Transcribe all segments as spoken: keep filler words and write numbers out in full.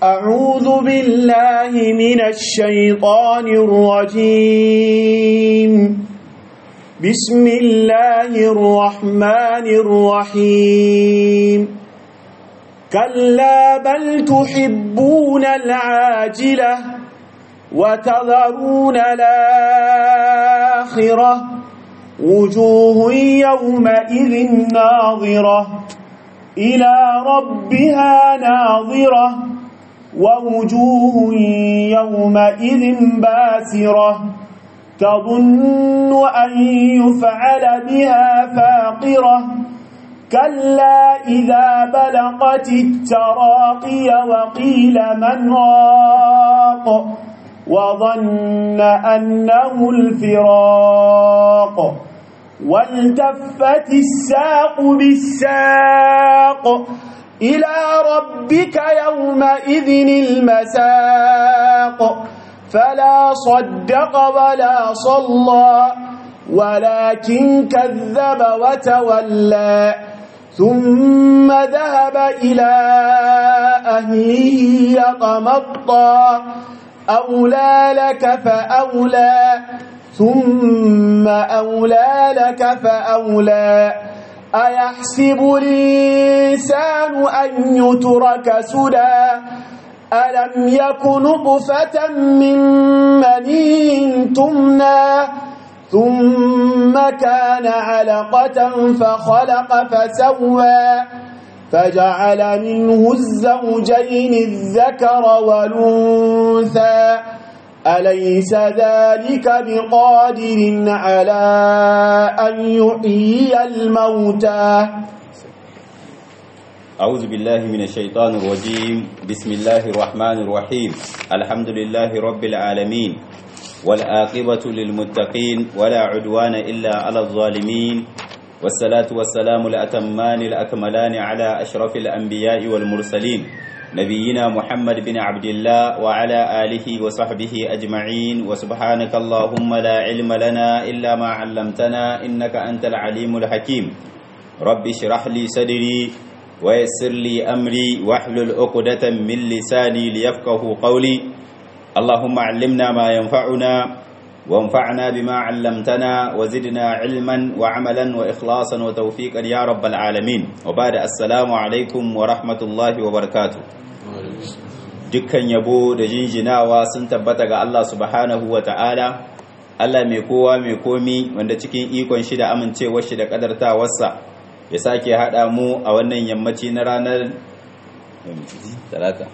أعوذ بالله من الشيطان الرجيم بسم الله الرحمن الرحيم كلا بل تحبون العاجلة وتذرون الآخرة وجوه يومئذ ناظرة إلى ربها ناظرة ووجوه يومئذ باسرة تظن أن يفعل بها فاقرة كلا إذا بلغت التراقي وقيل من راق وظن أنه الفراق والتفت الساق بالساق إلى ربك يومئذ المساق فلا صدق ولا صلى ولكن كذب وتولى ثم ذهب إلى أهله يتمطى أولى لك فأولى ثم أولى لك فأولى أيحسب الإنسان أن يترك سدى ألم يكن نطفة من مني تمنى ثم كان علقة فخلق فسوى فجعل منه الزوجين الذكر والأنثى أليس ذلك بقادر على أن يحيي الموتى أعوذ بالله من الشيطان الرجيم بسم الله الرحمن الرحيم الحمد لله رب العالمين والعاقبة للمتقين ولا عدوان إلا على الظالمين والصلاة والسلام الأتمان الأكملان على أشرف الأنبياء والمرسلين نبينا محمد بن عبد الله وعلى آله وصحبه أجمعين وسبحانك اللهم لا علم لنا إلا ما علمتنا إنك أنت العليم الحكيم رب اشرح لي صدري ويسر لي أمري واحلل عقدة من لساني ليفقه قولي اللهم علمنا ما ينفعنا وانفعنا بما علمتنا وزدنا علما وعملا وإخلاصا وتوفيقا يا رب العالمين وبعد السلام عليكم ورحمة الله وبركاته dukkan yabo da jinjinawa sun tabbata ga Allah subhanahu wa ta'ala Allah mai kowa mai komi wanda cikin ikon shi da amincewar shi da kadartawarsa ya sake haɗa mu a wannan yammaci na ranar talata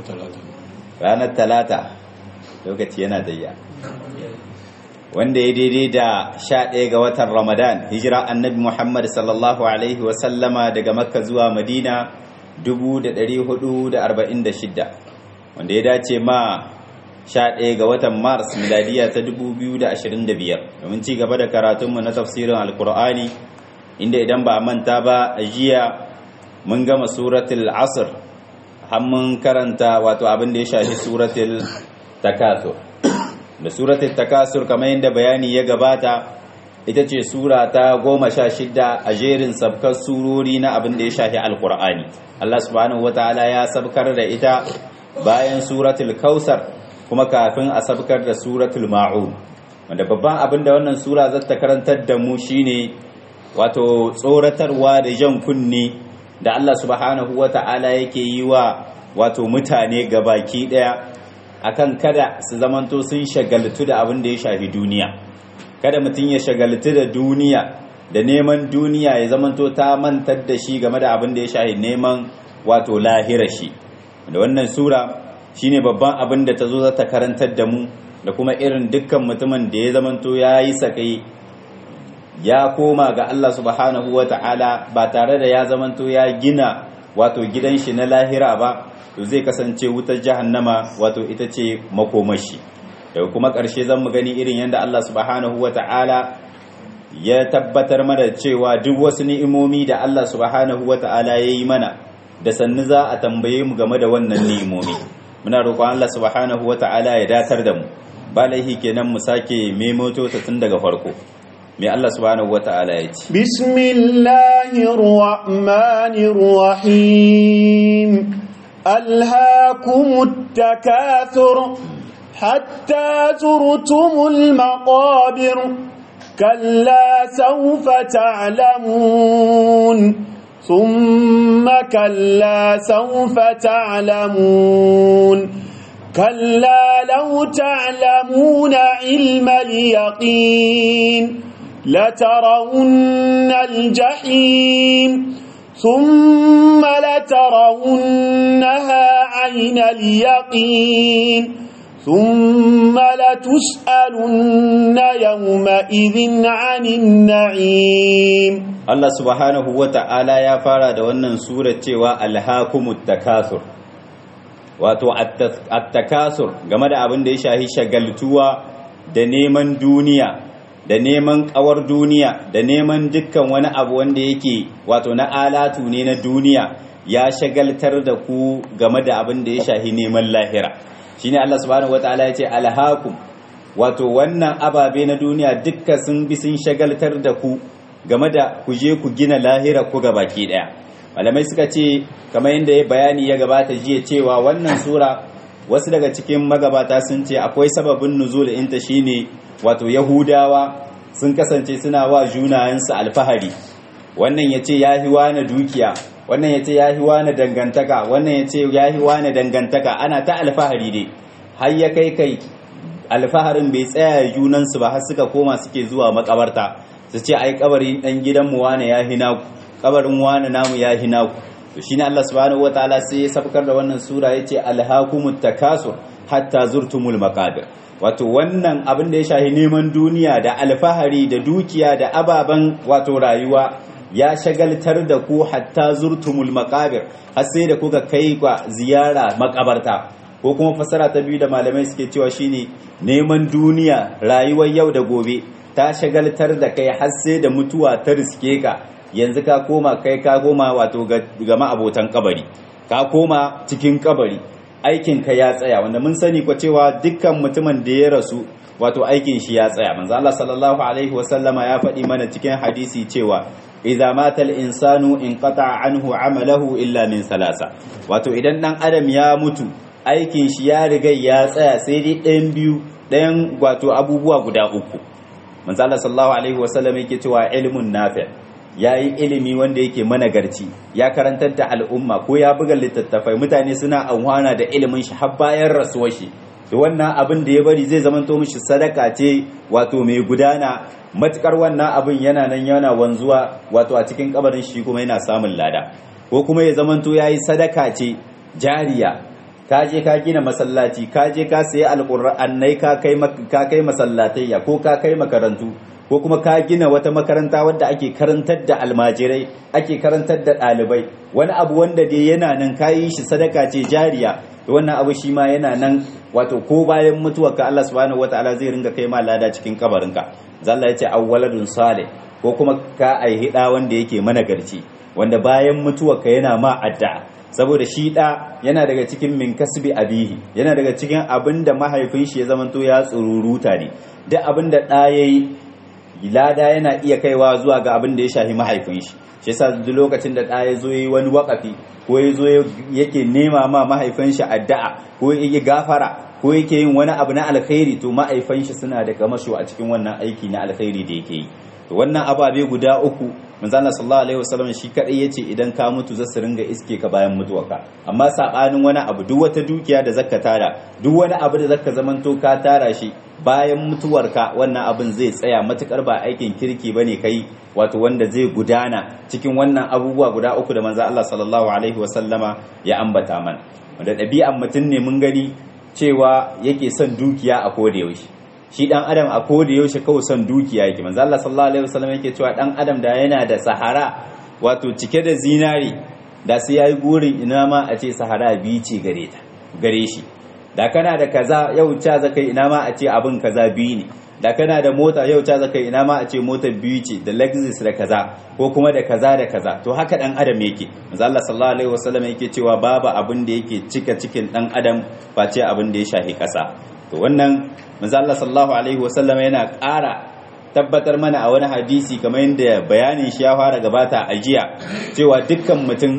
ranar talata lokaci yana dayya wanda ya daidai da sha ɗaya ga watan Ramadan hijira annabi Muhammad sallallahu alaihi wasallama daga Makka zuwa Madina dubu da ɗari hudu da arba'in da shidda wanda ya dace ma sha ɗaya ga watan Mars miladiya ta dubu biyu da ashirin da biyar domin ci gaba da karatunmu na tafsirin alkur'ani inda idan ba a manta ba a jiya mun gama suratul asr har mun karanta wato abin da ya shafi suratul takathur da suratul takasur kamar yadda bayani ya gabata ita ce sura ta goma sha shida a jerin sabkar surori na abin da ya shafi alkur'ani Allah subhanahu wataala ya sabkar da ita bayan suratul kausar kuma kafin a sabkar da suratul ma'un wanda babban abin da wannan sura za ta karantar da mu shine wato tsoratarwa da jan kunni da Allah subhanahu wataala yake yi wa wato mutane gabaki daya akan kada su zamanto sun shagaltu da abin da ya shafi duniya kada mutum ya shagaltu da duniya da neman duniya ya zamanto ta mantar da shi game da abin da ya shafi neman wato lahira shi da wannan sura shine babban abin da ta zo za ta karantar da mu da kuma irin dukkan mutumin da ya zamanto ya yi sakai ya koma ga Allah subhanahu wata'ala ba tare da ya zamanto ya gina wato gidan shi na lahira ba to zai kasance wutar jahannama wato ita ce makomashi daga kuma ƙarshe zan mu gani irin yadda Allah subhanahu wata'ala ya tabbatar mana cewa duk wasu ni'imomi da Allah subhanahu wata'ala ya yi mana da sannu za a tambaye mu game da wannan ni'imomi muna roƙon Allah subhanahu wata'ala ya datar da mu ba laihi kenan mu sake memoto ta tun daga farko mai Allah subhanahu wata'ala ya ce bismillahir rahmanir rahim ألهاكم التكاثر حتى زرتم المقابر كلا سوف تعلمون ثم كلا سوف تعلمون كلا لو تعلمون علم اليقين لترون الجحيم ثم لترونها عين اليقين ثم لتسألن يومئذ عن النعيم. Allah subhanahu wa ta'ala ya fara da wannan sura cewa alhaakumut takathur, wato at-takasur game da abin da ya shahi shagaltuwa da neman duniya da neman kawar duniya da neman dukkan wani abu wanda yake wato na alatu ne na duniya ya shagaltar da ku game da abin da ya shahi neman lahira. Shine Allah subhanahu wataala ya ce alhaakum, wato wannan ababe na duniya dukkan sun bi sun shagaltar da ku game da ku je ku gina lahira ku gabaki daya. Malamai suka ce kamar yadda ya bayani ya gabata jiya cewa wannan sura wasu daga cikin magabata sun ce akwai sababin nuzul inta shine wato Yahudawa sun kasance suna wa junayensu alfahari, wannan yace yahi wani dukiya, wannan yace yahi wani dangantaka, wannan yace yahi wani dangantaka, ana ta alfahari dai har ya kai kai alfaharin bai tsaya junansu ba har suka koma suke zuwa makabarta su ce ai kabarin dan gidanmu wani yahi naku, kabarin wani namu yahi naku. To shine Allah subhanahu wataala sai ya sabkar da wannan sura yace alhaakumut takasur hatta zurtumul maqabir, wato wannan abin da ya shahi neman duniya da alfahari da dukiya da ababen wato rayuwa ya shagaltar da ku hatta zurtumul maqabir, har sai da kuka kai ga ziyara makabarta. Ko kuma fasara ta biyu da malamai suke cewa shine neman duniya rayuwar yau da gobe ta shagaltar da kai har sai da mutuwa ta riske ka, yanzu ka koma kai ka koma wato ga ma'abotan kabari, ka koma cikin kabari, aikin ka ya tsaya, wanda mun sani ko cewa dukkan mutumin da ya rasu wato aikin shi ya tsaya. Manzo Allah sallallahu alaihi wasallama ya faɗi mana cikin hadisi cewa idza mata al-insanu inqata'a anhu 'amaluhu illa min salasa, wato idan dan adam ya mutu aikin shi ya riga ya tsaya sai dai ɗayan biyu ɗayan wato abubuwa guda uku. Manzo Allah sallallahu alaihi wasallama yake cewa ilmun nafi', ya yi ilimi wanda yake managarci, ya karantar da al'umma ko ya buga littattafai, mutane suna amfana da ilimin shi har bayan rasuwar shi, to wannan abin da ya bari zai zamanto mishi sadaka ce wato mai gudana, matukar wannan abin yana nan yana wanzuwa wato a cikin kabarin shi kuma yana samun lada. Ko kuma ya zamanto yayi sadaka ce jariya, ka je ka gina masallaci, ka je ka sayi alqur'anai ka kai ka kai masallatayya ko ka kai makarantu, ko kuma ka gina wata makaranta wadda ake karantar da almajirai, ake karantar da ɗalibai, wani abu wanda dai yana nan ka yi shi sadaka ce jariya, to wannan abu shi ma yana nan wato ko bayan mutuwarka Allah subhanahu wataala zai ringa kai ma lada cikin kabarinka. Zalla ya ce awwaladun salih, ko kuma ka aihi da wanda yake managarci, wanda bayan mutuwarka yana ma addu'a, saboda shi da yana daga cikin min kasbi abihi, yana daga cikin abinda mahaifin shi ya zamanto ya tsururuta ne, duk abinda da yayi lada yana iya kaiwa zuwa ga abin da ya shafi mahaifin shi. Shi yasa duk lokacin da ɗa ya zo yi wani wakafi ko ya zo yake nema ma mahaifin shi addu'a ko yake gafara ko yake yin wani abu na alkhairi, to mahaifin shi suna da kamasho a cikin wannan aiki na alkhairi da yake yi. To wannan ababe guda uku manzo Allah sallallahu alaihi wasallam shi kadai yace idan ka mutu za su ringa iske ka bayan mutuwarka. Amma sabanin wani abu, duk wata dukiya da zakka tara, duk wani abu da zakka zamanto ka tara shi bayan mutuwarka, wannan abin zai tsaya matukar ba aikin kirki bane kai, wato wanda zai gudana cikin wannan abubuwa guda uku da manzo Allah sallallahu alaihi wasallama ya ambata mana. Wanda ɗabi'an mutum ne mun gani cewa yake son dukiya a koda yaushe. Shi dan adam a koda yaushe kawai son dukiya yake. Manzo Allah sallallahu alaihi wasallam yake cewa dan adam da yana da sahara wato cike da zinari, da sai yayi gurin ina ma a ce sahara biyu ce gare ta gare shi. Da kana da kaza yau ca zakai ina ma a ce abin kaza biyu ne, da kana da mota yau ca zakai ina ma a ce mota biyu ce da Lexus da kaza ko kuma da kaza da kaza. To haka dan adam yake. Manzo Allah sallallahu alaihi wasallam yake cewa babu abin da yake cika cikin dan adam face abin da ya shafi kasa. To wannan manzo Allah sallallahu alaihi wasallam yana ƙara tabbatar mana a wani hadisi kamar yadda bayanin shi ya fara gabata a jiya, cewa dukkan mutum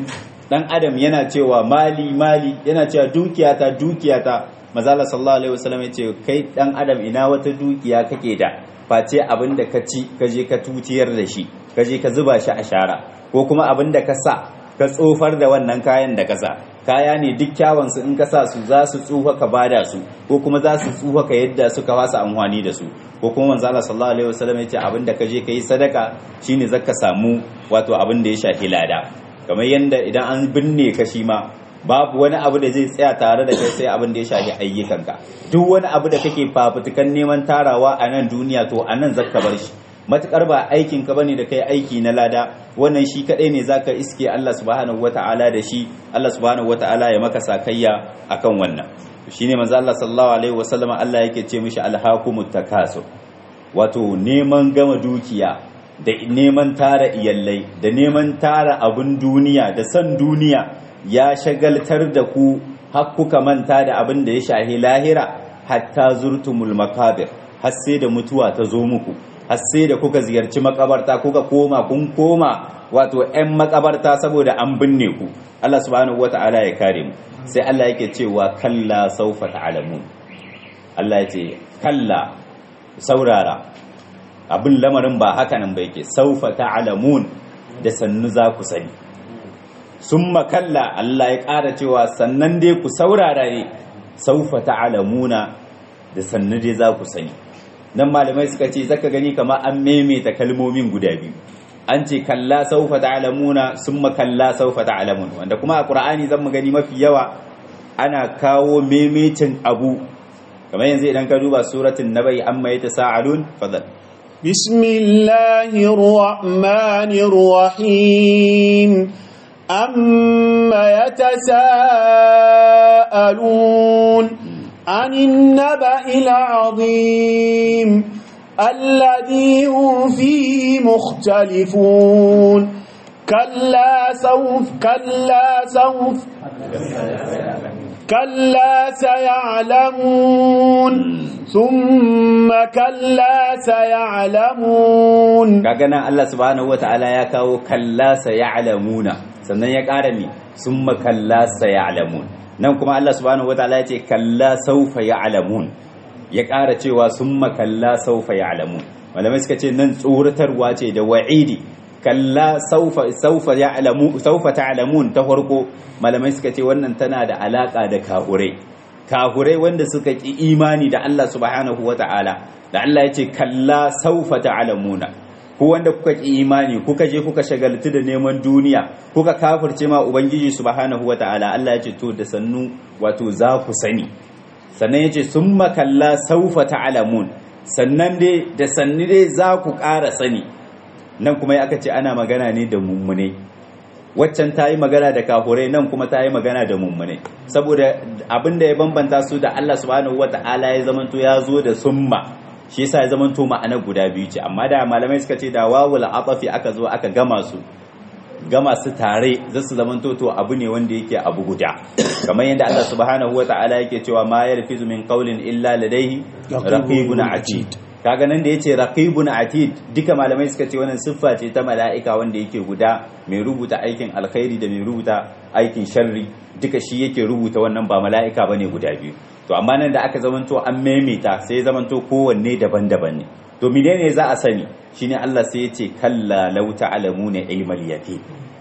dan adam yana cewa mali mali, yana cewa dukiyata dukiyata. Manzala sallallahu alaihi wasallam ya ce kai dan adam ina wata dukiya kake da face abin da ka ci ka je ka tutiyar da shi, ka je ka zuba shi a shara, ko kuma abin da ka sa ka tsofar da wannan kayan da ka sa. Kaya ne duk kyawansu in ka sa su za su tsufa ka bada su, ko kuma za su tsufa ka yadda suka fasa amfani da su, ko kuma manzo Allah sallallahu alaihi wasallam ya ce abin da ka je ka yi sadaka shine zaka samu wato abin da ya shafi lada. Kamar yanda idan an binne ka shi ma babu wani abu da zai tsaya tare da kai sai abin da ya shafi ayyukanka. Duk wani abu da kake fafutukan neman tarawa a nan duniya to a nan zaka bar shi, matukar ba aikin ka bane da kai aiki na lada, wannan shi kadai ne zaka iske Allah subhanahu wataala da shi, Allah subhanahu wataala ya maka sakayya akan wannan. Shine manzo Allah sallallahu alaihi wasallam Allah yake ce mishi alhaqumut takasur, wato neman gama dukiya da neman tara iyallai da neman tara abun duniya da san duniya ya shagaltar da ku har kuka manta da abin da ya shahi lahira, hatta zurtumul makabir, har sai da mutuwa ta zo muku, har sai da kuka ziyarci makabarta, kuka koma kun koma wato ƴan makabarta saboda an binne ku. Allah subhanahu wata'ala ya kare mu. Sai Allah yake cewa kalla saufa ta'lamun. Allah ya ce kalla, saurara, abin lamarin ba haka nan ba yake, saufa ta'lamun, da sannu za ku sani. Summa kalla, Allah ya ƙara cewa sannan dai ku saurara ne, saufa ta'lamuna, da sannu dai za ku sani. Nan malamai suka ce zaka gani kamar an maimaita kalmomin guda biyu, an ce kalla saufa ta'lamuna summa kalla saufa ta'lamun, wanda kuma a Qur'ani zan mu gani mafi yawa ana kawo maimaitin abu. Kamar yanzu idan ka duba suratul nabai amma yatasaalun, fadal bismillahir rahmanir rahim amma yatasaalun anin naba'il azim الذي هم فيه مختلفون كلا سوف كلا سوف كلا سيعلمون ثم كلا سيعلمون. كأن الله سبحانه وتعالى يكاو كلا سيعلمون sannan ya ƙara mi summa kalla sayalamun. Nan kuma Allah subhanahu wataala ya ce kalla saufa ya'lamun, ya ƙara cewa summa kalla saufa ya'lamun. Malamai suka ce nan tsoratarwa ce da wa'idi. Kalla saufa saufa ya'lamu saufa ta'lamun ta farko, malamai suka ce wannan tana da alaka da kahurai kahurai wanda suka ki imani da Allah subhanahu wata'ala, da Allah ya ce kalla saufa ta'lamuna. Ku wanda kuka ki imani kuka je kuka shagaltu da neman duniya, kuka kafirce ma ubangiji subhanahu wata'ala, Allah ya ce to da sannu wato za ku sani. Sannan ya ce summa kalla saufa ta'lamun, sannan dai da sanni dai za ku ƙara sani. Nan kuma aka ce ana magana ne da mummune, waccan ta yi magana da kafurai, nan kuma ta yi magana da mummune, saboda abin da ya bambanta su da Allah subhanahu wata'ala ya zamanto ya zo da summa, shi yasa ya zamanto ma'ana guda biyu ce. Amma da malamai suka ce da wawul atafi aka zo aka gama su gama su tare, za su zamanto to abu ne wanda yake abu guda, kamar yadda Allah subhanahu wata'ala yake cewa ma yarfizu min qawlin illa ladayhi raqibun atid. Kaga nan da yace raqibun atid, duka malamai suka ce wannan siffa ce ta mala'ika wanda yake guda, mai rubuta aikin alkhairi da mai rubuta aikin sharri, duka shi yake rubuta wannan, ba mala'ika bane guda biyu. To amma nan da aka zamanto an maimaita, sai zamanto kowanne daban-daban ne. To menene za a sani? Shine Allah sai yace kalla law ta'lamuna ilmal yaqin.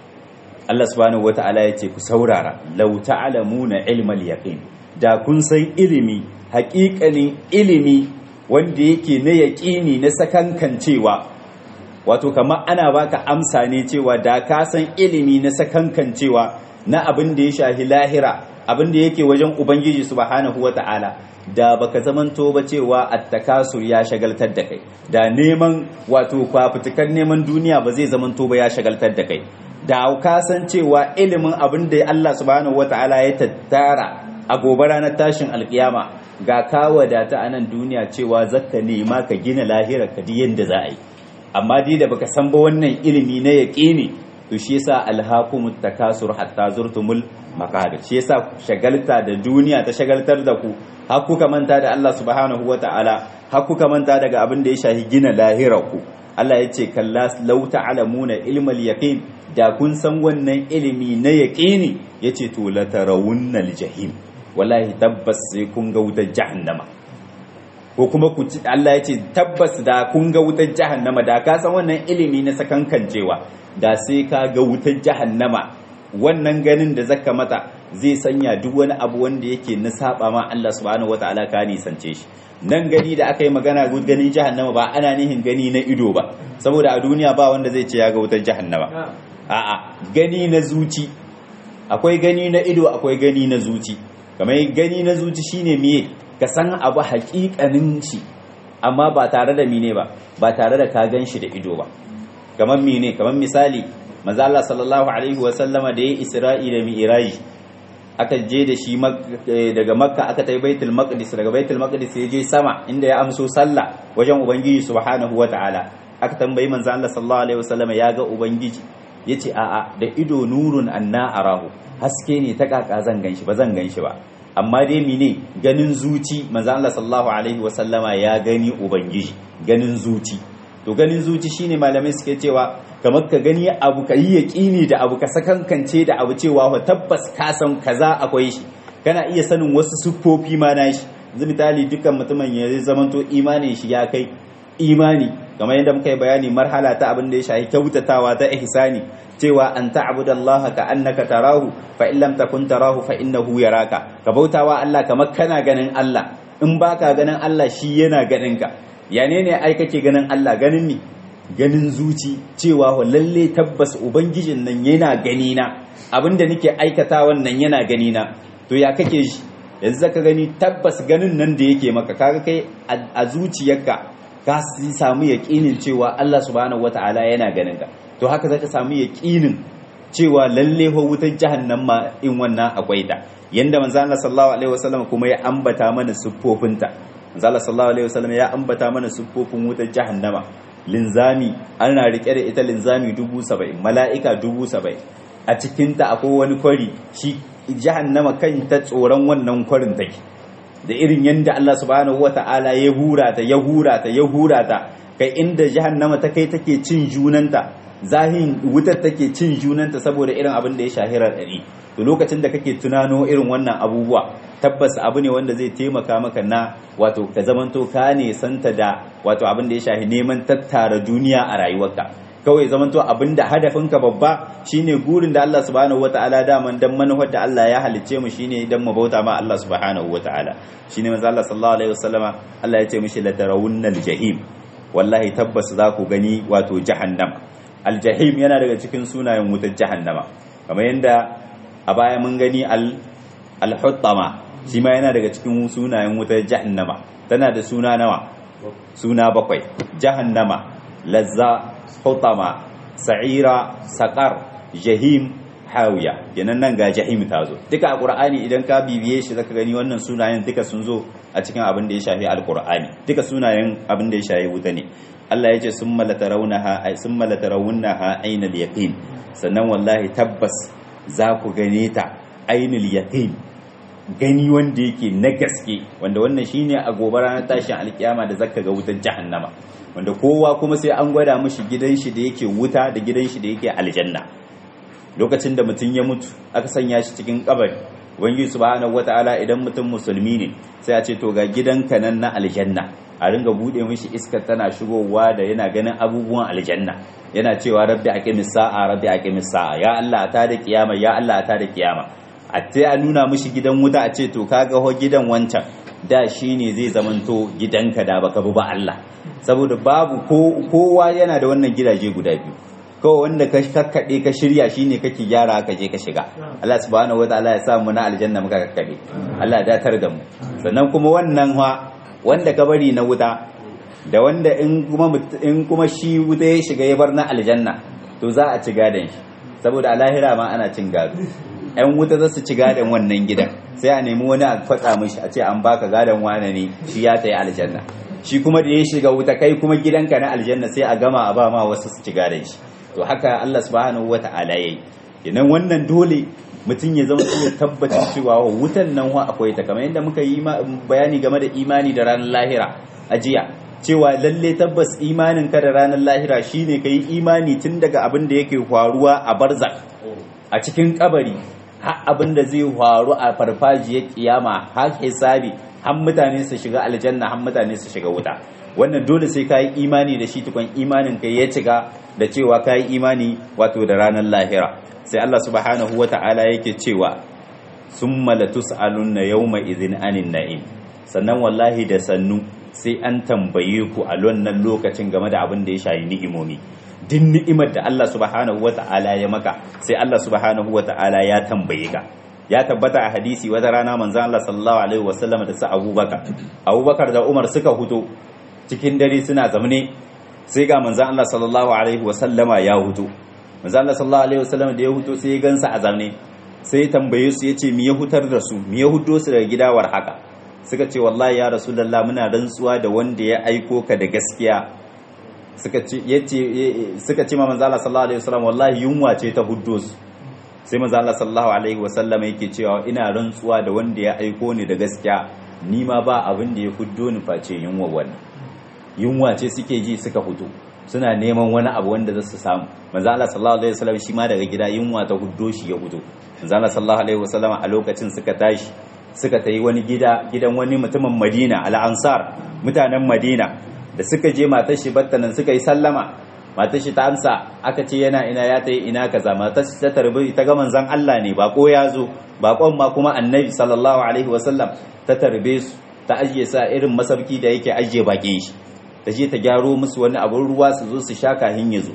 Allah subhanahu wata'ala yace ku saurara, law ta'lamuna ilmal yaqin, da kun san ilimi, haƙiƙanin ilimi wanda yake na yaƙini na sakankancewa. Wato kamar ana baka amsa ne cewa da ka san ilimi na sakankancewa na abin da ya shahi lahira, abin da yake wajen ubangiji subhanahu wata'ala, da baka zamanto ba cewa attakasur ya shagaltar da kai, da neman wato kwafutukan neman duniya ba zai zamanto ba ya shagaltar da kai, da ka san cewa ilimin abin da Allah subhanahu wata'ala ya tattara a gobe ranar tashin alkiyama, ga ka wadata a nan duniya cewa zakka nema ka gina lahira ka di yanda za a yi. Amma dai da baka san ba wannan ilimi na yaqini, to shi yasa alhaqumut takasur hatta zurtumul maqabir. Shi yasa shagalta da duniya ta shagaltar da ku, har kuka manta da Allah subhanahu wata'ala, har kuka manta daga abin da ya shahi gina lahirar ku. Allah ya ce kalla law ta'lamuna ilmal yaqin, da kun san wannan ilimi na yaqini yace to la tarawunnal jahim wallahi tabbas sai kun ga wutar jahannama ko kuma ku Allah yace tabbas da kun ga wutar jahannama da ka san wannan ilimi na sakankancewa da sai ka ga wutar jahannama wannan ganin da zaka mata zai sanya duk wani abu wanda yake na saba ma Allah subhanahu wataala ka nisance shi. Nan gani da aka yi magana ganin jahannama ba ana nihin gani na ido ba, saboda a duniya ba wanda zai ce ya ga wutar jahannama. A'a, gani na zuci, akwai gani na ido akwai gani na zuci. Kamar gani na zuci shine miye ka san abu haƙiƙanin shi amma ba tare da mine ba ba tare da ka gan shi da ido ba. Kamar mine kamar misali manzo Allah sallallahu alaihi wa sallama da yayi Isra'i da Mi'raji, aka je da shi daga Makka aka tai Baitul Maqdis, daga Baitul Maqdis ya je sama inda ya amso sallah wajen Ubangiji subhanahu wataala. Aka tambayi manzo Allah sallallahu alaihi wa sallama ya ga Ubangiji, yace a'a da ido nurun anna arahu, haske ne ta kaka zan ganshi ba zan ganshi ba, amma dai mine ganin zuci manzo Allah sallallahu alaihi wa sallama ya gani Ubangiji ganin zuci. To ganin zuci shine malamai suke cewa kamar ka gani abu ka yi yaƙini da abu ka sakankance da abu cewa wa tabbas ka san kaza akwai shi, kana iya sanin wasu siffofi ma na shi. Yanzu misali dukkan mutumin ya zamanto imanin shi ya kai imani, kamar yadda muka yi bayani marhala ta abin da ya shafi kyautatawa ta ihsani, cewa an ta'budallaha ka annaka tarahu fa in lam takun tarahu fa innahu yaraka, ka bautawa Allah kamar kana ganin Allah, in baka ganin Allah shi yana ganin ka. Yane ne ai kake ganin Allah? Ganin ni ganin zuci, cewa lalle tabbas ubangijin nan yana gani na, abinda nake aikata wannan yana gani na. To ya kake shi yanzu zaka gani tabbas ganin nan da yake maka, kaga kai a zuciyarka ka samu yaqinin cewa Allah subhanahu wataala yana ganin ka. To haka zaka samu yaqinin cewa lalle ho wutar jahannama in wannan akwai ta, yanda manzo Allah sallallahu alaihi wasallam kuma ya ambata mana siffofinta. manzo Allah sallallahu alaihi wasallam ya ambata mana siffofin wutar jahannama. Linzami, ana rike da ita linzami dubu saba'in, mala'ika dubu saba'in. A cikinta akwai wani kwari, shi jahannama kan ta tsoron wannan kwarin take, da irin yadda Allah subhanahu wata'ala ya hura ta ya hura ta ya hura ta kai inda jahannama ta kai take cin junanta, zahin wutar take cin junanta saboda irin abin da ya shahira dari. To lokacin da kake tunano irin wannan abubuwa, tabbas abu ne wanda zai taimaka maka na wato ka zamanto ka ne santa da wato abin da ya shahi neman tattara duniya a rayuwarka. Kawai zamanto abin da hadafinka babba shine gurin da Allah subhanahu wataala daman dan manufar da Allah ya halicce mu shine dan mu bauta ma Allah subhanahu wataala. Shine manzo Allah sallallahu alaihi wasallama Allah ya ce mishi la tarawunnal jahim, wallahi tabbas za ku gani wato jahannam. Al jahim yana daga cikin sunayen wutar jahannama, kamar yanda a baya mun gani al al-huttama, shi ma yana daga cikin sunayen wutar jahannama. Tana da suna nawa? Suna bakwai: jahannama, lazza, huttama, sa'ira, saqar, jahim, hawiya. Kenan nan ga jahim ta zo duka a Qur'ani. Idan ka bibiye shi zaka gani wannan sunayen duka sun zo a cikin abin da ya shafi al-Qur'ani, duka sunayen abin da ya shafi wuta ne. Allah ya ce summa latarawunaha ay summa latarawunaha aynal yaqin, sannan wallahi tabbas za ku gane ta ainul yaqin, gani wanda yake na gaske, wanda wannan shine a gobe ranar tashin alkiyama da zaka ga wutar jahannama, wanda kowa kuma sai an gwada mishi gidan shi da yake wuta da gidan shi da yake aljanna. Lokacin da mutum ya mutu aka sanya shi cikin kabari, ubangiji subhanahu wataala idan mutum musulmi ne sai a ce to ga gidanka nan na aljanna, a ringa bude mishi iskar tana shigowa da yana ganin abubuwan aljanna, yana cewa rabbi aqimis sa'a rabbi aqimis sa'a, ya Allah ta da kiyama ya Allah ta da kiyama. A sai a nuna mishi gidan wuta a ce to kaga ho gidan wancan da shine zai zamanto gidanka da baka bi ba Allah, saboda babu kowa yana da wannan gidaje guda biyu, kawai wanda ka kakkaɗe ka shirya shine kake gyara ka je ka shiga. Allah subhanahu wataala ya sa mu na aljanna muka kakkaɗe, Allah ya datar da mu. Sannan kuma wannan wanda ka bari na wuta da wanda in kuma in kuma shi wuta ya shiga ya bar na aljanna, to za a ci gadon shi, saboda a lahira ma ana cin gado. Yan wuta za su ci gadon wannan gidan, sai a nemi wani a fatsa mishi a ce an baka gadon wane ne, shi ya tayi aljanna. Shi kuma da ya shiga wuta kai kuma gidanka na aljanna sai a gama a ba ma wasu su ci gadon shi. To haka Allah subhanahu wata'ala yayi. Kenan wannan dole mutum ya zama ya tabbata cewa wutan nan wa akwai ta, kamar yadda muka yi bayani game da imani da ranar lahira a jiya, cewa lalle tabbas imanin ka da ranar lahira shine kai imani tun daga abin da yake faruwa a barzak a cikin kabari har abin da zai faru a farfajiyar kiyama har hisabi har mutane su shiga aljanna har mutane su shiga wuta. Wannan dole sai ka yi imani da shi tukun imanin ka ya cika da cewa ka yi imani wato da ranar lahira. Sai Allah subhanahu wa ta'ala yake cewa summa latus'alunna yawma idhin anin na'im, sannan wallahi da sannu sai an tambaye ku a wannan lokacin game da abin da ya shayi ni'imomi. Duk ni'imar da Allah subhanahu wa ta'ala ya maka sai Allah subhanahu wa ta'ala ya tambaye ka. Ya tabbata a hadisi wata rana manzon Allah sallallahu alaihi wasallam da sa Abubakar Abubakar da Umar suka huto cikin dare suna zamne, sai ga manzan Allah sallallahu alaihi wasallama ya hutu. Manzan Allah sallallahu alaihi wasallama da ya hutu sai ya gansa a zamne, sai ya tambaye su ya ce mi ya hutar da su, mi ya hudo su daga gidawar haka. Suka ce wallahi ya Rasulullah muna rantsuwa da wanda ya aiko ka da gaskiya. Suka ce yace suka ce ma manzan Allah sallallahu alaihi wasallama wallahi yunwa ce ta huddo su. Sai manzan Allah sallallahu alaihi wasallama yake cewa ina rantsuwa da wanda ya aiko ni da gaskiya, ni ma ba abin da ya huddo ni face yunwa wannan. Yunwa ce suke ji suka fito suna neman wani abu wanda za su samu. Manzo Allah sallallahu alaihi wasallam shi ma daga gida yunwa ta huddo shi ya fito. Manzo Allah sallallahu alaihi wasallam a lokacin suka tashi suka tayi wani gida gidan wani mutumin Madina al-Ansar, mutanen Madina. Da suka je matar shi battanan suka yi sallama, matar shi ta amsa aka ce yana ina ya tayi ina kaza. Matar shi ta tarbi ta ga manzon Allah ne, bako ya zo, bakon ma kuma Annabi sallallahu alaihi wasallam, ta tarbe su ta ajiye sa irin masauki da yake ajiye bakin shi, ta je ta gyaro musu wani abin ruwa su zo su sha kahin ya zo.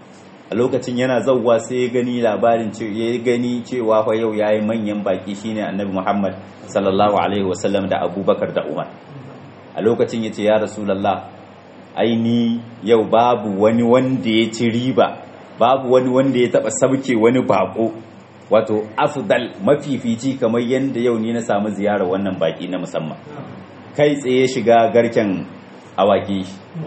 A lokacin yana zauwa sai ya gani labarin ya gani cewa fa yau yayi manyan baki shine Annabi Muhammad sallallahu alaihi wasallam da Abubakar da Umar. A lokacin yace ya Rasulullah, aini yau babu wani wanda ya ci riba, babu wani wanda ya taba sabke wani bako, wato afdal mafifici kamar yanda yau ni na samu ziyarar wannan baki na musamman. Kai tsaye shiga garken awaki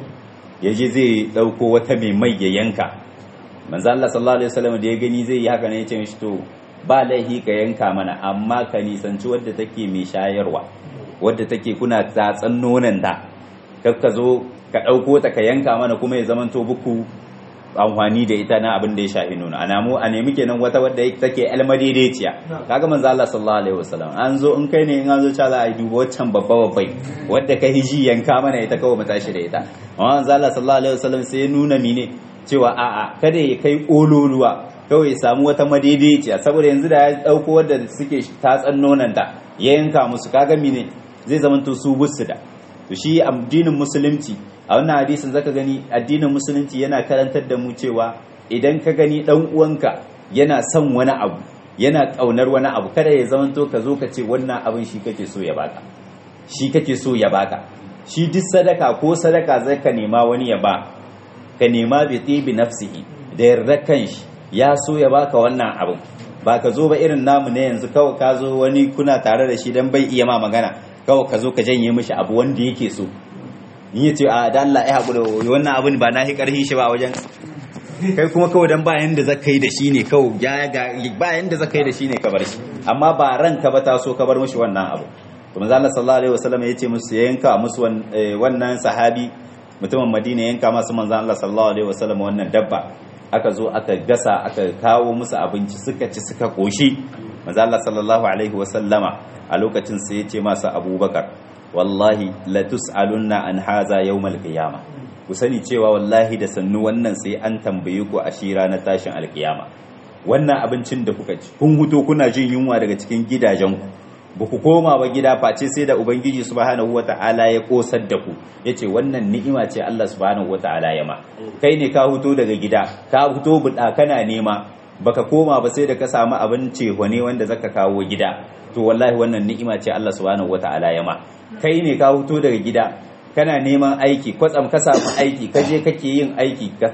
ya je zai dauko wata mai mai ya yanka. Manzo Allah sallallahu alaihi wasallam da ya gani zai yi haka ne ya ce mishi to ba laihi ka yanka mana, amma ka nisanci wadda take mai shayarwa, wadda take kuna tatsan nonon ta, kar ka zo ka dauko ta ka yanka mana kuma ya zamanto buku amfani da ita na abin da ya shafi nono. Ana mu a nemi kenan wata wadda take almadaidaiciya. Kaga manzo Allah sallallahu alaihi wasallam an zo in kai ne in an zo cha za a yi duba waccan babba babbai wadda ka hiji yanka mana ita kawai mu tashi da ita. Amma manzo Allah sallallahu alaihi wasallam sai ya nuna mine cewa a'a kada ya kai kololuwa, kawai ya samu wata madaidaiciya, saboda yanzu da ya dauko wadda suke tatsan nonon ta ya yanka musu, kaga mine zai zamanto su bussu da. To shi addinin musulunci a wannan hadisin zaka gani addinin musulunci yana karantar da mu cewa idan ka gani dan uwanka yana son wani abu, yana kaunar wani abu, kada ya zamanto ka zo ka ce wannan abin shi kake so ya baka, shi kake so ya baka. Shi duk sadaka ko sadaka zaka nema wani ya ba, ka nema bi tibi nafsihi, da yarda kanshi ya so ya baka wannan abin. Ba ka zo ba irin namu ne yanzu kawai ka zo wani kuna tare da shi dan bai iya ma magana, kawai ka zo ka janye mishi abu wanda yake so. In yace a da Allah ya haƙura wannan abin ba na hi ƙarfi shi ba a wajen kai, kuma kawai dan bayan da zaka yi da shi ne kawai ya ga bayan da zaka yi da shi ne ka bar shi, amma ba ranka ba ta so ka bar mishi wannan abu. To manzo Allah sallallahu alaihi wasallam yace musu ya yanka musu wannan sahabi mutumin Madina yanka masu manzo Allah sallallahu alaihi wasallam wannan dabba. Aka zo aka gasa aka kawo musu abinci suka ci suka koshi. Manzo Allah sallallahu alaihi wasallama a lokacin sai yace masa Abubakar, wallahi la tus'alunna an haza yawmal qiyamah, ku sani cewa wallahi da sannu wannan sai an tambaye ku a shira na tashin alkiyama. Wannan abincin da kuka ci kun huto kuna jin yunwa daga cikin gidajenku, ba ku koma ba gida face sai da ubangiji subhanahu wata'ala ya kosar da ku. Yace wannan ni'ima ce Allah subhanahu wata'ala ya ma. Kai ne ka huto daga gida, ka huto buɗa kana nema, baka koma ba sai da ka samu abin cehwane wanda zaka kawo gida. To wallahi wannan ni'ima ce Allah subhanahu wata'ala ya ma. Kai ne ka huto daga gida kana neman aiki, kwatsam ka samu aiki, ka je kake yin aiki, ka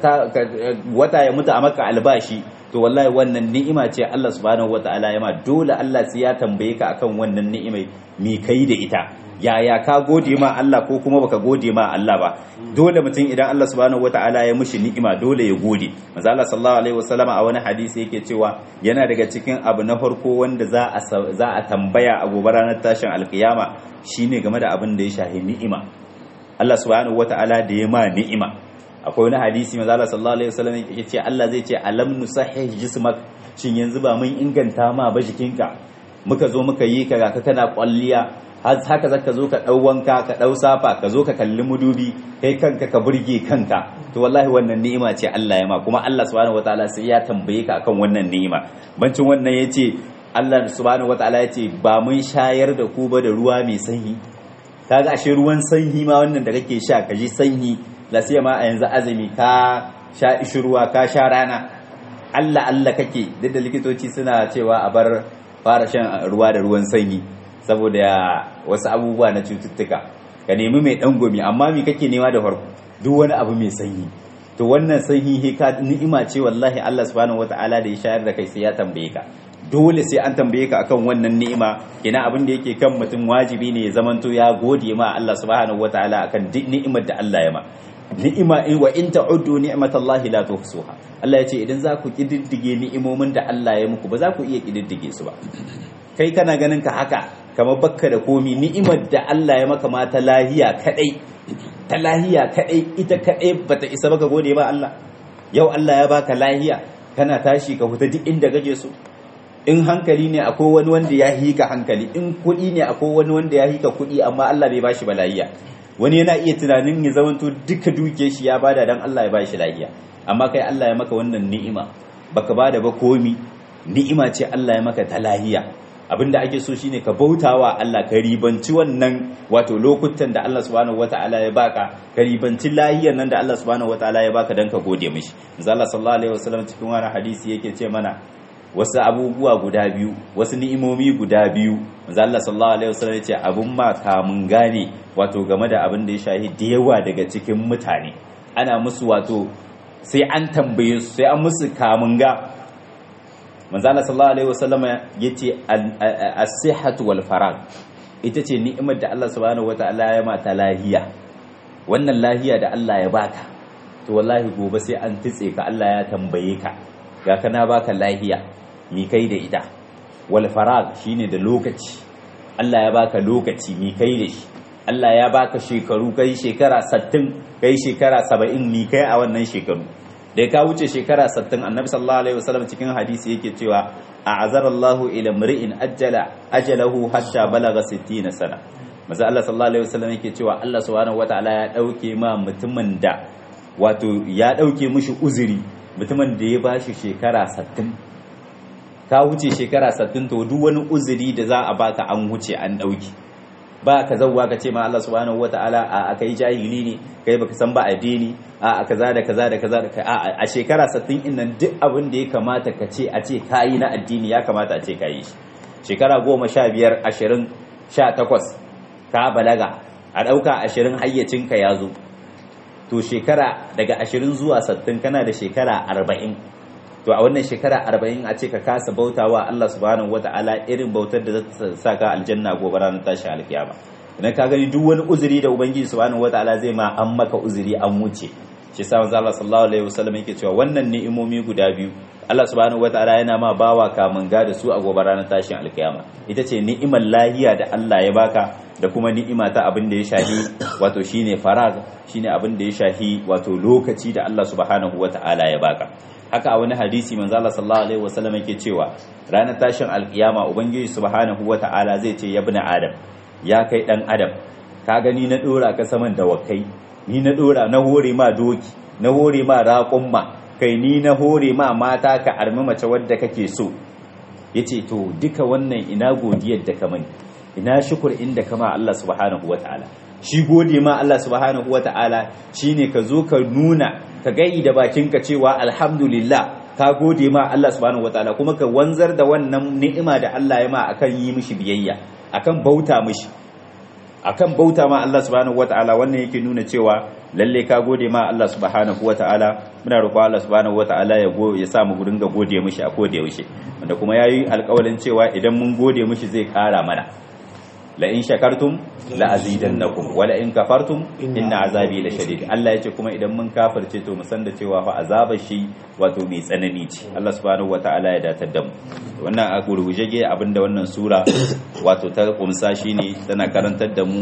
wata ya mutu a maka albashi, to wallahi wannan ni'ima ce Allah subhanahu wata'ala ya ma. Dole Allah sai ya tambaye ka akan wannan ni'imai, me kai da ita, yaya ka gode ma Allah ko kuma baka gode ma Allah ba. Dole mutum idan Allah subhanahu wata'ala ya mushi ni'ima dole ya gode. Manzo Allah sallallahu alaihi wasallama a wani hadisi yake cewa yana daga cikin abu na farko wanda za a za a tambaya a gobe ranar tashin alkiyama shine game da abin da ya shahi ni'ima. Allah subhanahu wata'ala da ya ma ni'ima. Akwai wani hadisi manzo Allah sallallahu alaihi wasallam yake ce Allah zai ce alam nusahhih jismak, shin yanzu ba mun inganta ma ba jikinka, muka zo muka yi ka ga kana kwalliya, haka zaka zo ka dau wanka ka dau safa ka zo ka kalli mudubi kai kanka ka burge kanka, to wallahi wannan ni'ima ce Allah ya ma, kuma Allah subhanahu wataala sai ya tambaye ka akan wannan ni'ima. Bancin wannan yace Allah subhanahu wataala yace ba mun shayar da ku ba da ruwa mai sanyi. Kaga ashe ruwan sanyi ma wannan da kake sha kaji sanyi, lasiya ma a yanzu azumi ka sha ishi ruwa ka sha rana, Allah Allah kake. Duk da likitoci suna cewa a bar fara shan ruwa da ruwan sanyi saboda wasu abubuwa na cututtuka, ka nemi mai dan gomi, amma me kake nema da farko? Duk wani abu mai sanyi. To wannan sanyi he ka ni'ima ce wallahi Allah subhanahu wataala da ya shayar da kai sai ya tambaye ka, dole sai an tambaye ka akan wannan ni'ima. Ina abin da yake kan mutum wajibi ne ya zamanto ya gode ma Allah subhanahu wataala akan duk ni'imar da Allah ya ma. Ni'ima in wa in ta'uddu ni'matallahi la tuhsuha. Allah ya ce idan za ku kididdige ni'imomin da Allah ya muku ba za ku iya kididdige su ba. Kai kana ganin ka haka kamar bakka da komi, ni'imar da Allah ya maka ma ta lahiya kadai, ta lahiya kadai ita kadai bata isa baka gode ba Allah. Yau Allah ya baka lahiya, kana tashi ka fita duk inda gaje su. In hankali ne akwai wani wanda ya hika hankali, in kuɗi ne akwai wani wanda ya hika kuɗi, amma Allah bai bashi ba lahiya. Wani yana iya tunanin ya zamanto duka duke shi ya bada dan Allah ya bashi lahiya, amma kai Allah ya maka wannan ni'ima baka bada ba komi, ni'ima ce Allah ya maka ta lahiya. Abinda ake so shine ka bautawa Allah, ka ribanci wannan wato lokutan da Allah subhanahu wataala ya baka, ka ribanci lahiyar nan da Allah subhanahu wataala ya baka dan ka gode mishi. Manzo Allah sallallahu alaihi wasallam cikin wani hadisi yake ce mana wasu abubuwa guda biyu, wasu ni'imomi guda biyu. Manzo Allah sallallahu alaihi wasallam yace abun ma kamun gane wato game da abin da ya shahi da yawa daga cikin mutane, ana musu wato sai an tambaye su, sai an musu kamun ga. Manzo Allah sallallahu alaihi wasallam yace as-sihhatu wal farag, ita ce ni'imar da Allah subhanahu wataala ya mata lahiya. Wannan lahiya da Allah ya baka, to wallahi gobe sai an titse ka, Allah ya tambaye ka, ga kana baka lahiya mi kai da ita. Wal farag shine da lokaci, Allah ya baka lokaci mi kai da shi. Allah ya baka shekaru, kai shekara sittin, kai shekara saba'in, mi kai a wannan shekaru. Da ka wuce shekara sittin, Annabi sallallahu alaihi wasallam cikin hadisi yake cewa a'azarallahu ila mri'in ajjala ajalahu hatta balaga sittina sana. Maza Allah sallallahu alaihi wasallam yake cewa Allah subhanahu wataala ya dauke ma mutumin da wato ya dauke mishi uzuri, mutumin da ya bashi shekara sittin. Ka wuce shekara sittin, to duk wani uzuri da za a baka an wuce an dauki. Ba ka zauwa ka ce ma Allah subhanahu wataala a kai jahili ne, kai baka san ba addini, a kaza da kaza da kaza da kai. A a shekara sittin din nan duk abin da ya kamata ka ce a ce kayi na addini ya kamata a ce kayi shi. Shekara goma sha biyar, ashirin, sha takwas ka balaga, a dauka ashirin hayyacin ka ya zo. To shekara daga ashirin zuwa sittin kana da shekara arba'in. To a wannan shekara arba'in a ce ka kasa bautawa Allah subhanahu wataala irin bautar da za ta saka aljanna gobe ranar tashi alkiyama. Idan ka gani duk wani uzuri da ubangiji subhanahu wataala zai ma an maka uzuri an wuce. Shi yasa manzo Allah sallallahu alaihi wasallam yake cewa wannan ni'imomi guda biyu Allah subhanahu wataala yana ma bawa kamun ga da su a gobe ranar tashin alkiyama. Ita ce ni'imar lahiya da Allah ya baka, da kuma ni'ima ta abin da ya shahi wato shine farag, shine abin da ya shahi wato lokaci da Allah subhanahu wataala ya baka. Haka a wani hadisi manzo Allah sallallahu alaihi wasallam yake cewa ranar tashin alkiyama ubangiji subhanahu wataala zai ce ya ibn adam, ya kai dan adam, ka gani na dora ka saman dawakai, ni na dora na hore ma doki, na hore ma raƙumma, kai ni na hore ma mata ka armi mace wadda kake so. Yace to duka wannan ina godiyar da ka mani, ina shukur inda kama Allah subhanahu wataala. Shi gode ma Allah subhanahu wataala shine ka zo ka nuna, ka gai da bakinka cewa alhamdulillah, ka gode ma Allah subhanahu wataala, kuma ka wanzar da wannan ni'ima da Allah ya ma akan yi mishi biyayya, akan bauta mishi, akan bauta ma Allah subhanahu wataala. Wannan yake nuna cewa lalle ka gode ma Allah subhanahu wataala. Muna roƙon Allah subhanahu wataala ya go ya sa mu dinga gode mishi a koda yaushe, wanda kuma yayi alƙawarin cewa idan mun gode mishi zai ƙara mana. La in shakartum la azidannakum wa la in kafartum inna azabi la shadid. Allah yace kuma idan mun kafirce to mu san da cewa fa azabar shi wato mai tsanani ce. Allah subhanahu wataala ya datar da mu. Wannan a gurguje abinda wannan sura wato ta kumsa shine tana karantar da mu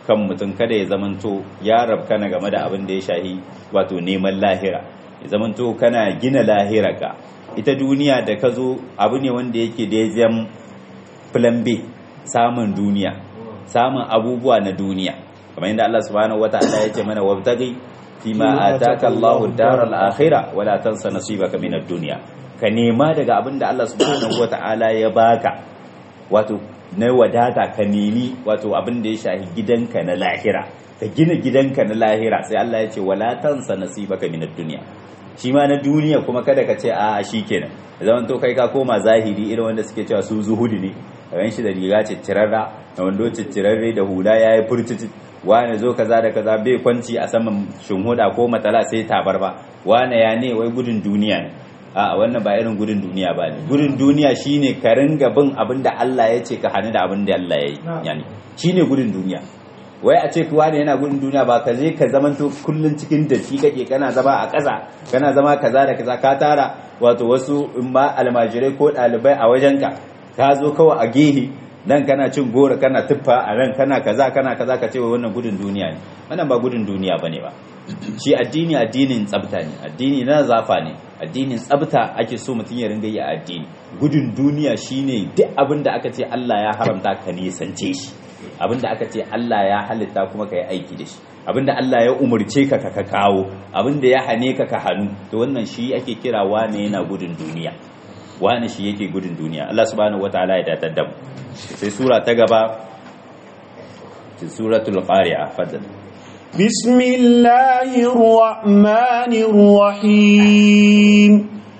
kan mutum kada ya zamanto ya rabkana game da abin da ya shahi wato neman lahira, ya zamanto kana gina lahira ka. Ita duniya da ka zo abu ne wanda yake da ya plan B, samun duniya, samun abubuwa na duniya, kamar yadda Allah subhanahu wataala ya ce mana wabtaghi fima ataka Allahu daral akhirah wala tansa nasibaka minad dunya, ka nema daga abin da Allah subhanahu wataala ya baka wato na wadata, ka nemi wato abin da ya shahi gidanka na lahira, ka gina gidanka na lahira. Sai Allah ya ce wala tansa nasibaka minad dunya, shi ma na duniya kuma kada ka ce a shikenan zaman to kai ka koma zahiri irin wanda suke cewa su zuhudi ne, ran shi da riga ciccirarra da wando ciccirarre da hula yayi furtuci, wane zo kaza da kaza bai kwanci a saman shinhuda ko matala sai tabarba, wane ya ne wai gudun duniya ne. a wannan ba irin gudun duniya ba ne. Gudun duniya shine ka ringa bin abin da Allah ya ce ka hani da abin da Allah ya yi, yani shine gudun duniya. Wai a ce kuwa ne yana gudun duniya ba ka je ka zamanto kullun cikin datti kake kana zama a ƙasa kana zama kaza da kaza, ka tara wato wasu in ba almajirai ko ɗalibai a wajenka, ka zo kawai a gehe nan kana cin gora kana tuffa a nan kana kaza kana kaza, ka ce wa wannan gudun duniya ne. Wannan ba gudun duniya bane ba. Shi addini addinin tsafta ne, addini na zafa ne, addinin tsafta ake so mutum ya ringa yi a addini. Gudun duniya shine duk abin da aka ce Allah ya haramta ka nisance shi, abin da aka ce Allah ya halitta kuma ka yi aiki da shi, abin da Allah ya umurce ka ka kawo, abin da ya hane ka ka hannu. To wannan shi ake kira wane yana gudun duniya, wane shi yake gudun duniya. Allah subhanahu wataala ya datar da mu. Sai sura ta gaba, suratul qari'a. Fadal. بسم الله الرحمن الرحيم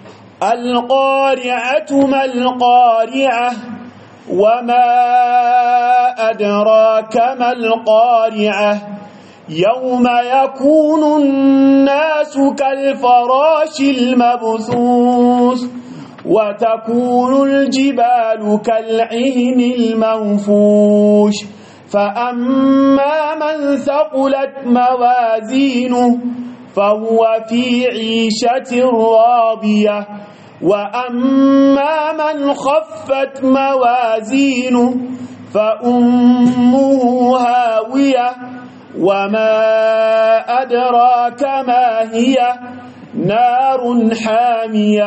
القارعة ما القارعة وما أدراك ما القارعة يوم يكون الناس كالفراش المبثوث وتكون الجبال كالعهن المنفوش فأما من ثقلت موازينه فهو في عيشة راضية وأما من خفت موازينه فأمه هاوية وما أدراك ما هي نار حامية.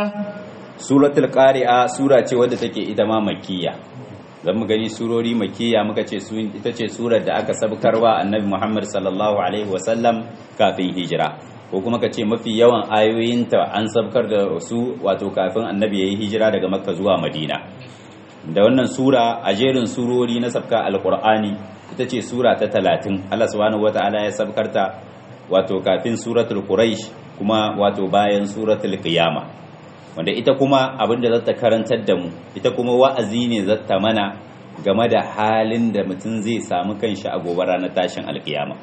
سورة القارعة سورة wadda ita ma makkiya. Zan mu gani surori makkiya muka ce su ita ce surar da aka sabkarwa annabi Muhammad sallallahu alaihi wasallam kafin hijira, ko kuma ka ce mafi yawan ayoyinta an sabkar da su wato kafin annabi yayi hijira daga Makka zuwa Madina. Da wannan sura a jerin surori na sabka alqur'ani ita ce sura ta talatin. Allah subhanahu wataala ya sabkarta wato kafin suratul quraish kuma wato bayan suratul qiyama, wanda ita kuma abinda zata karantar da mu, ita kuma wa'azi ne zata mana game da halin da mutum zai samu kanshi a gobe ranar tashin alkiyama.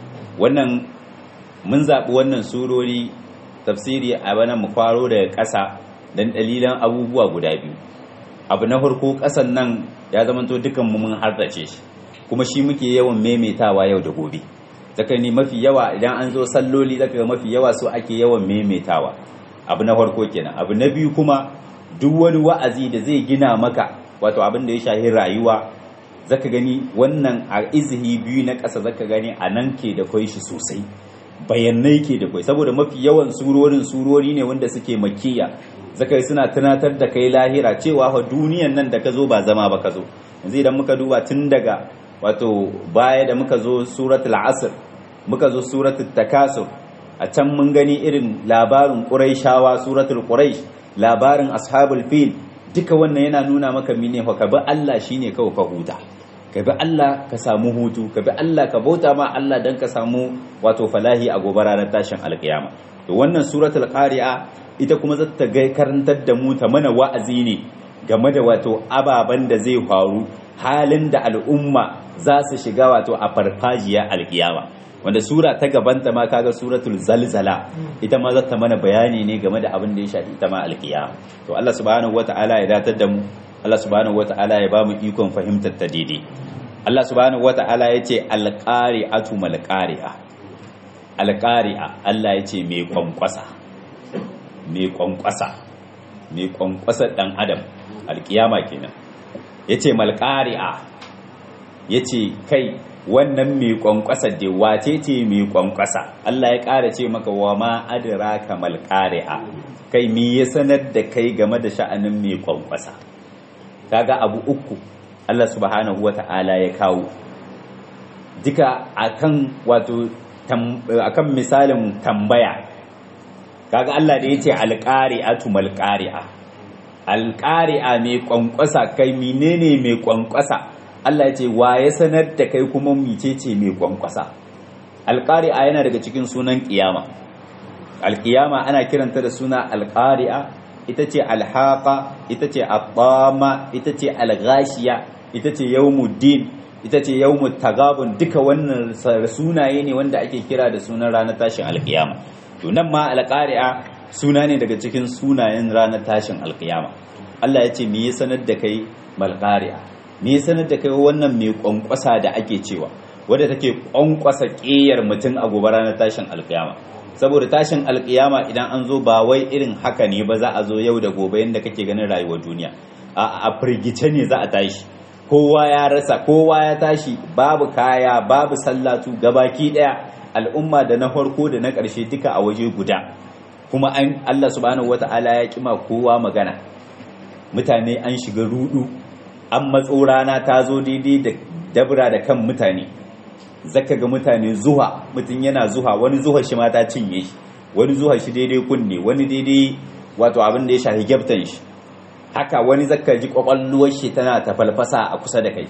Wannan mun zaɓi wannan surori tafsiri a bana mu faro daga ƙasa dan dalilan abubuwa guda biyu. Abu na farko, ƙasan nan ya zamanto dukan mu mun hardace shi, kuma shi muke yawan maimaitawa yau da gobe. Zaka ni mafi yawa idan an zo salloli zaka ga mafi yawa so ake yawan maimaitawa. Abu na farko kenan. Abu na biyu kuma, duk wani wa'azi da zai gina maka wato abin da ya shahi rayuwa, zaka gani wannan a izihi biyu na ƙasa zaka gani a nan ke da kwai shi sosai, bayanai ke da kwai, saboda mafi yawan surorin surori ne wanda suke makkiya. Zaka suna tunatar da kai lahira cewa fa duniyan nan da ka zo ba zama ba ka zo. Yanzu idan muka duba tun daga wato baya da muka zo suratul asr, muka zo suratul takasur, a can mun gani irin labarin Qurayshawa, suratul Quraysh, labarin ashabul fil, duka wannan yana nuna maka mene fa ka bi Allah shine kawai ka huta, ka bi Allah ka samu hutu, ka bi Allah ka bauta ma Allah dan ka samu wato falahi a gobe ranar tashin alkiyama. To wannan suratul qari'a ita kuma zata ga karantar da mu ta mana wa'azi ne game da wato ababan da zai faru, halin da al'umma za su shiga wato a farfajiya alkiyama. Wanda sura ta gabanta ma kaga suratul zalzala, ita ma zata mana bayani ne game da abin da ya shafi ita ma alkiyama. To Allah subhanahu wataala ya datar da mu, Allah subhanahu wataala ya ba mu ikon fahimtar ta daidai. Allah subhanahu wataala ya ce alqari'atu malqari'a. Alqari'a Allah ya ce mai kwankwasa, mai kwankwasa, mai kwankwasa dan adam, alkiyama kenan. Yace malqari'a, yace kai wannan mai kwankwasa da wace ce mai kwankwasa Allah ya ƙara ce maka wa ma adraka mal qari'a kai me ya sanar da kai game da sha'anin mai kwankwasa kaga abu uku Allah subhanahu wata'ala ya kawo duka akan wato akan misalin tambaya kaga Allah da yace alqari'atu mal qari'a alqari'a mai kwankwasa kai menene mai kwankwasa Allah yace wa ya sanar da kai kuma micece mai kwankwasa alqari'a yana daga cikin sunan kiyama alqiyama ana kiranta da suna alqari'a ita ce alhaqa ita ce at-tama ita ce alghashiya ita ce yawmuddin ita ce yawmut tagabun duka wannan sunaye ne wanda ake kira da sunan ranar tashin alqiyama to nan ma alqari'a suna ne daga cikin sunayen ranar tashin alqiyama Allah ya ce me ya sanar da kai malqari'a me ya sanar da kai wannan mai kwankwasa da ake cewa wanda take kwankwasa ƙeyar mutum a gobe ranar tashin alqiyama saboda tashin alqiyama idan an zo ba wai irin haka ne ba za a zo yau da gobe yanda kake ganin rayuwar duniya a firgice ne za a tashi kowa ya rasa kowa ya tashi babu kaya babu sallatu gabaki daya al'umma da na farko da na ƙarshe duka a waje guda kuma an Allah subhanahu wata'ala ya kima kowa magana mutane an shiga rudu an matso rana ta zo daidai da dabra da kan mutane zaka ga mutane zuwa mutun yana zuwa wani zuwa shi ma ta cinye shi wani zuwa shi daidai kunne wani daidai wato abin da ya shafi gyaftan shi haka wani zaka ji kwakwalluwar shi tana ta falfasa a kusa da kai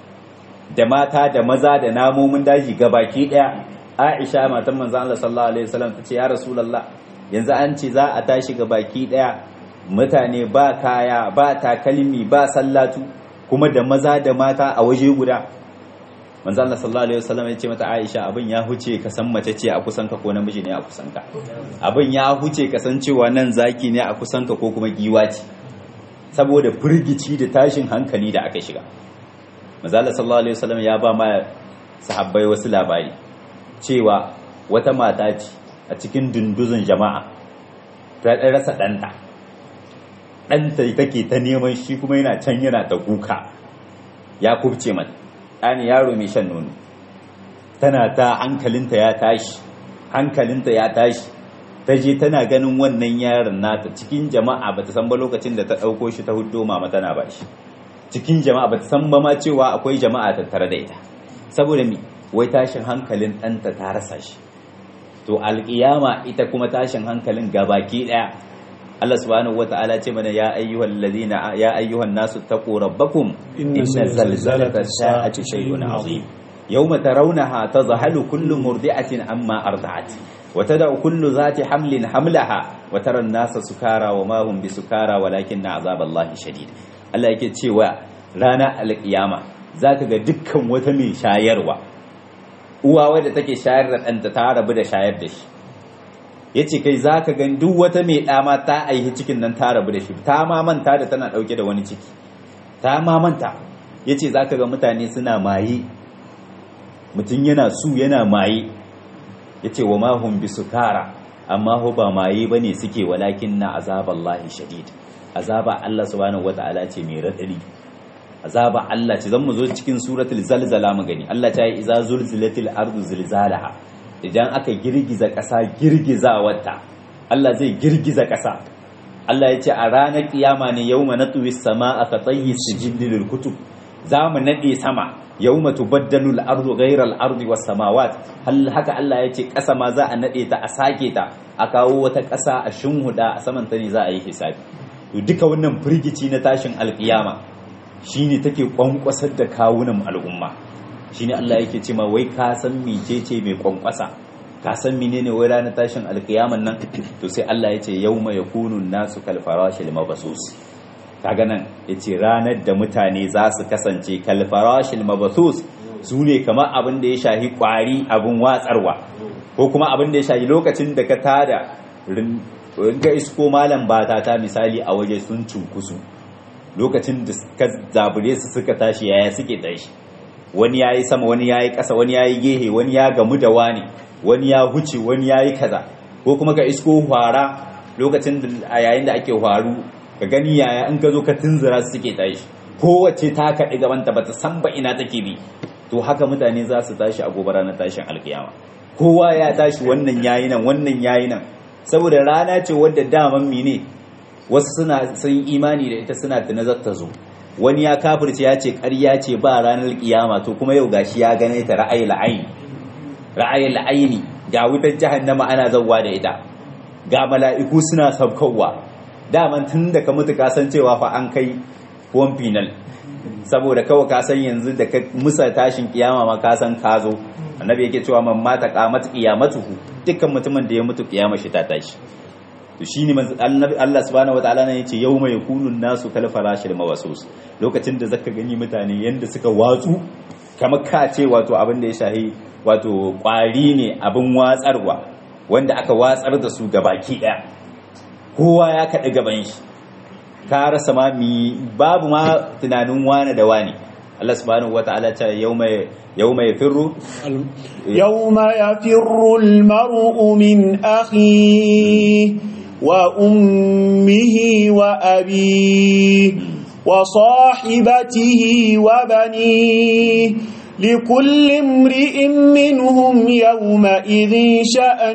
da mata da maza da namomin daji gabaki daya Aisha matan manzo Allah sallallahu alaihi wasallam tace ya Rasulullah yanzu an ce za a tashi gabaki daya mutane ba kaya ba takalmi ba sallatu kuma da maza da mata a waje guda manzo Allah sallallahu alaihi wasallam ya ce mata Aisha abin ya huce ka san mace ce a kusan ka ko namiji ne a kusan ka abin ya huce ka san cewa nan zaki ne a kusan ka ko kuma giwa ce saboda firgici da tashin hankali da aka shiga manzo Allah sallallahu alaihi wasallam ya ba ma sahabbai wasu labari cewa wata mata ce a cikin dunduzun jama'a ta rasa ɗanta ɗanta take ta neman shi kuma yana can yana ta kuka ya kubce mata ɗani yaro mai shan nono tana ta hankalinta ya tashi hankalinta ya tashi ta je tana ganin wannan yaron nata cikin jama'a ba ta san ba lokacin da ta ɗauko shi ta huddo mama tana ba shi cikin jama'a ba ta san ba ma cewa akwai jama'a tattare da ita saboda mi wai tashin hankalin ɗanta ta rasa shi to alƙiyama ita kuma tashin hankalin gabaki ɗaya Allah subhanahu wata'ala ce mana ya ayyuhal ladina ya ayyuhan nasu taqu rabbakum inna zalzalata sa'ati shay'un 'azim yawma tarawnaha tadhhalu kullu murdi'atin amma arda'at wa tad'u kullu dhati hamlin hamlaha wa tara an-nasa sukara wa ma hum bisukara walakinna 'azaballahi shadid Allah yake cewa rana alƙiyama zaka ga dukkan wata mai shayarwa uwa wadda take shayar da ɗanta ta rabu da shayar da shi ya ce kai za ka gan duk wata mai ɗama ta aihi cikin nan ta rabu da shi ta mamanta da tana ɗauke da wani ciki ta mamanta ya ce za ka ga mutane suna maye mutum yana su yana maye ya ce wa mahun bi sukara amma ho ba maye ba ne suke walakin na azaballahi shadid azaba Allah subhanahu wata'ala ce mai raɗari azaba Allah ce zan mu zo cikin suratul zalzala mu gani Allah ta yi iza zulzilatil ardu zilzalaha idan aka girgiza ƙasa girgizawarta Allah zai girgiza ƙasa Allah ya ce a ranar kiyama ne yawma natwi samaa ka tayyi sijillil kutub za mu nade sama yawma tubaddalu al-ardu ghayra al-ardi was samawat hal haka Allah ya ce ƙasa ma za a nade ta a sake ta a kawo wata ƙasa a shinhuda a saman ta ne za a yi hisabi to duka wannan firgici na tashin alkiyama shine take kwankwasar da kawunan al'umma shine Allah yake cewa wai ka san mecece mai kwankwasa ka san menene wai ranar tashin alkiyaman nan to sai Allah yace yauma yakunu nasu kal farashil mabsus kaga nan yace ranar da mutane za su kasance kal farashil mabsus sune kamar abin da ya shahi kwari abin watsarwa ko kuma abin da ya shahi lokacin da ka tada ga isko malam bata ta misali a waje sun cunkusu lokacin da ka zabure su suka tashi yaya suke tashi wani ya yi sama wani ya yi ƙasa wani ya yi gehe wani ya gamu da wani wani ya huce wani ya yi kaza ko kuma ka isko hwara lokacin da a yayin da ake hwaru ka gani yaya in ka zo ka tunzura su suke tashi kowace ta kaɗi gabanta ba ta san ba ina take bi to haka mutane za su tashi a gobe ranar tashin alkiyama. Kowa ya tashi, wannan yayi nan wannan yayi nan, saboda rana ce wadda daman mine wasu suna sun imani da ita, suna tuna zata zo. Wani ya kafirce ya ce ƙarya ce ba ranar kiyama, to kuma yau gashi ya gane ta ra'ayi la'aini ra'ayi la'aini ga wutar jahannama ana zawwa da ita, ga mala'iku suna sabkowa. Daman tun da ka mutu ka san cewa fa an kai one final, saboda kawai ka san yanzu da ka musa tashin kiyama ma ka san ka zo. Annabi yake cewa man mata qamat qiyamatuhu, dukkan mutumin da ya mutu kiyama shi ta tashi. To shine manzo annabi Allah subhanahu wataala ne yace yawma yakunu nasu kal farashil mawasus, lokacin da zaka gani mutane yanda suka watsu kamar ka ce wato abin da ya shahi wato kwari ne abin watsarwa, wanda aka watsar da su gabaki daya, kowa ya kaɗi gaban shi, ka rasa ma mi babu ma tunanin wane da wane. Allah subhanahu wataala ta yawma yawma yafirru yawma yafirru al-mar'u min akhihi wa ummihi wa abihi wa sahibatihi wa banihi لكل امرئ منهم يومئذ شأن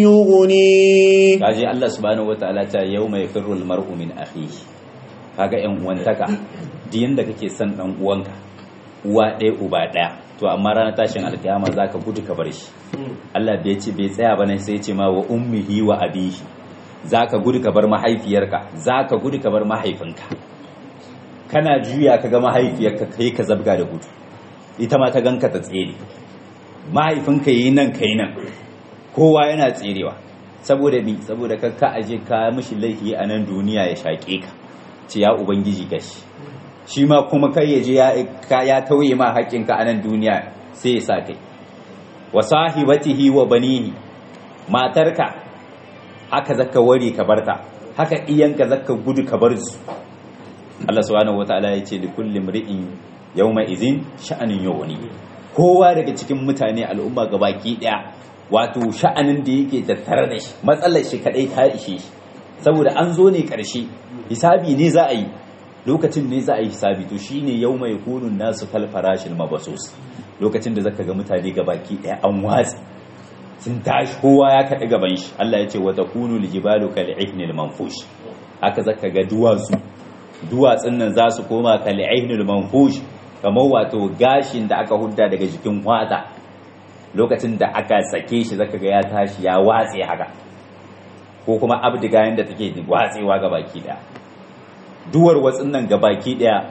يغنيه. kaji Allah subhanahu wataala ta yawma yafirru al-mar'u min akhihi, kaga yan uwantaka diyan da kake son dan uwanka uwa ɗaya uba ɗaya, to amma ranar tashin alkiyama zaka gudu ka bar shi. Allah bai ce bai tsaya bane, sai ya ce ma wa ummihi wa abihi, zaka gudu ka bar mahaifiyarka, zaka gudu ka bar mahaifinka. Kana juya kaga mahaifiyarka kai ka zabga da gudu, ita ma ta ganka ta tsere, mahaifinka yi nan kai nan, kowa yana tserewa. Saboda bi saboda ka ka aje ka mishi laifi a nan duniya ya shaƙe ka, ce ya ubangiji gashi, shi ma kuma kai ya je ya ya tauye ma haƙƙinka a nan duniya sai ya sa kai. Wa sahibatihi wa banihi, matarka haka zaka ware ka barta, haka iyanka zaka gudu ka bar su. Allah subhanahu wataala ya ce li kulli mri'in yawma izin sha'anin yawani, kowa daga cikin mutane al'umma gabaki daya wato sha'anin da yake tattare da shi, matsalar shi kadai ta ishe shi, saboda an zo ne karshe, hisabi ne za a yi, lokacin ne za a yi hisabi. To shine yawma yakunu nasu kal farashil mabasus, lokacin da zaka ga mutane gabaki daya an watsi sun tashi, kowa ya kada gaban shi. Allah ya ce wa takunu lijibalu kal ihnil manfush, haka zaka ga duwatsu duwatsun nan za su koma kal ihnil manfush, kamar wato gashin da aka hudda daga jikin wata, lokacin da aka sake shi zaka ga ya tashi ya watse haka, ko kuma abdiga yanda take watsewa ga baki daya. Duwar watsin nan ga baki daya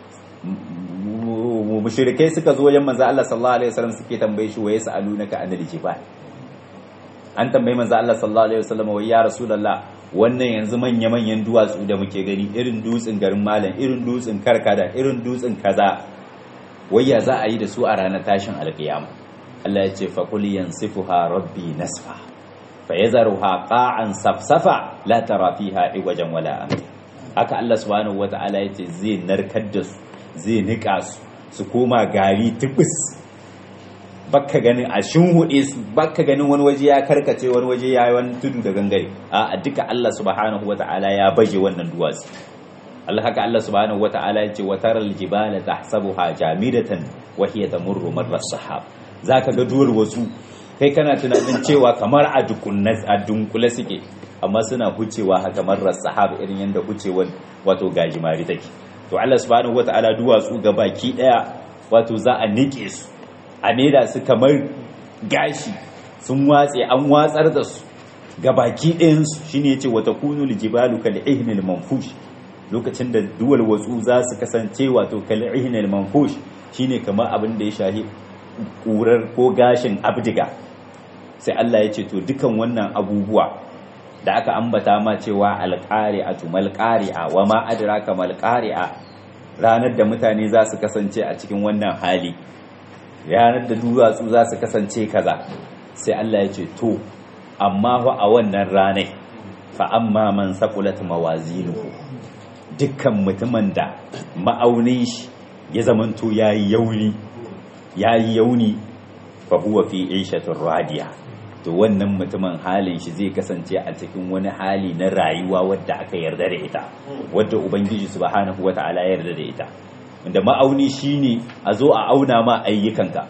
mushrikai suka zo wajen manzo Allah sallallahu alaihi wasallam suke tambaye shi wa yasalunaka anil jibal, an tambaye manzo Allah sallallahu alaihi wasallam wa ya rasulullah, wannan yanzu manya-manyan duwatsu da muke gani, irin dutsen garin malam, irin dutsen karkada, irin dutsen kaza, wayya za a yi da su a ranar tashin alkiyama. Allah ya ce fa qul yansifuha rabbi nasfa fa yazruha qa'an safsafa la tara fiha iwajan wala amta. Haka Allah subhanahu wata'ala ya ce zai narkar da su, zai nika su su koma gari tubus, bakka ganin a shinhuɗe su, bakka ganin wani waje ya karkace, wani waje ya yi wani tudu da gangare, a duka Allah subhanahu wata'ala ya baje wannan duwatsu. Allah haka Allah subhanahu wata'ala ya ce wa taral jibala tahsabuha jamidatan wa hiya tamurru marra sahab, zaka ga duwar wasu kai kana tunanin cewa kamar a dukunnas a dunkule suke, amma suna hucewa haka marra sahab, irin yanda hucewar wato gajimari take. To Allah subhanahu wata'ala duwatsu gabaki daya wato za a nike su, a maida su kamar gashi, sun watse, an watsar da su gabaki ɗayansu. Shine yace wa takunu lijibalu kal ihnil manfush, lokacin da duwal watsu za su kasance wato kal ihnil manfush, shine kamar abin da ya shahi kurar ko gashin abdiga. Sai Allah ya ce to dukan wannan abubuwa da aka ambata ma cewa alqari'atu malqari'a wa ma adraka malqari'a, ranar da mutane za su kasance a cikin wannan hali, ranar da duwatsu za su kasance kaza. Sai Allah ya ce to amma fa a wannan ranar fa amma man saqulat mawazinuhu, dukkan mutumin da ma'aunin shi ya zamanto yayi yauni yayi yauni fa huwa fi 'ishatir radiya, to wannan mutumin halin shi zai kasance a cikin wani hali na rayuwa wadda aka yarda da ita, wadda ubangiji subhanahu wata'ala ya yarda da ita. wanda ma'auni shine a zo a auna ma ayyukanka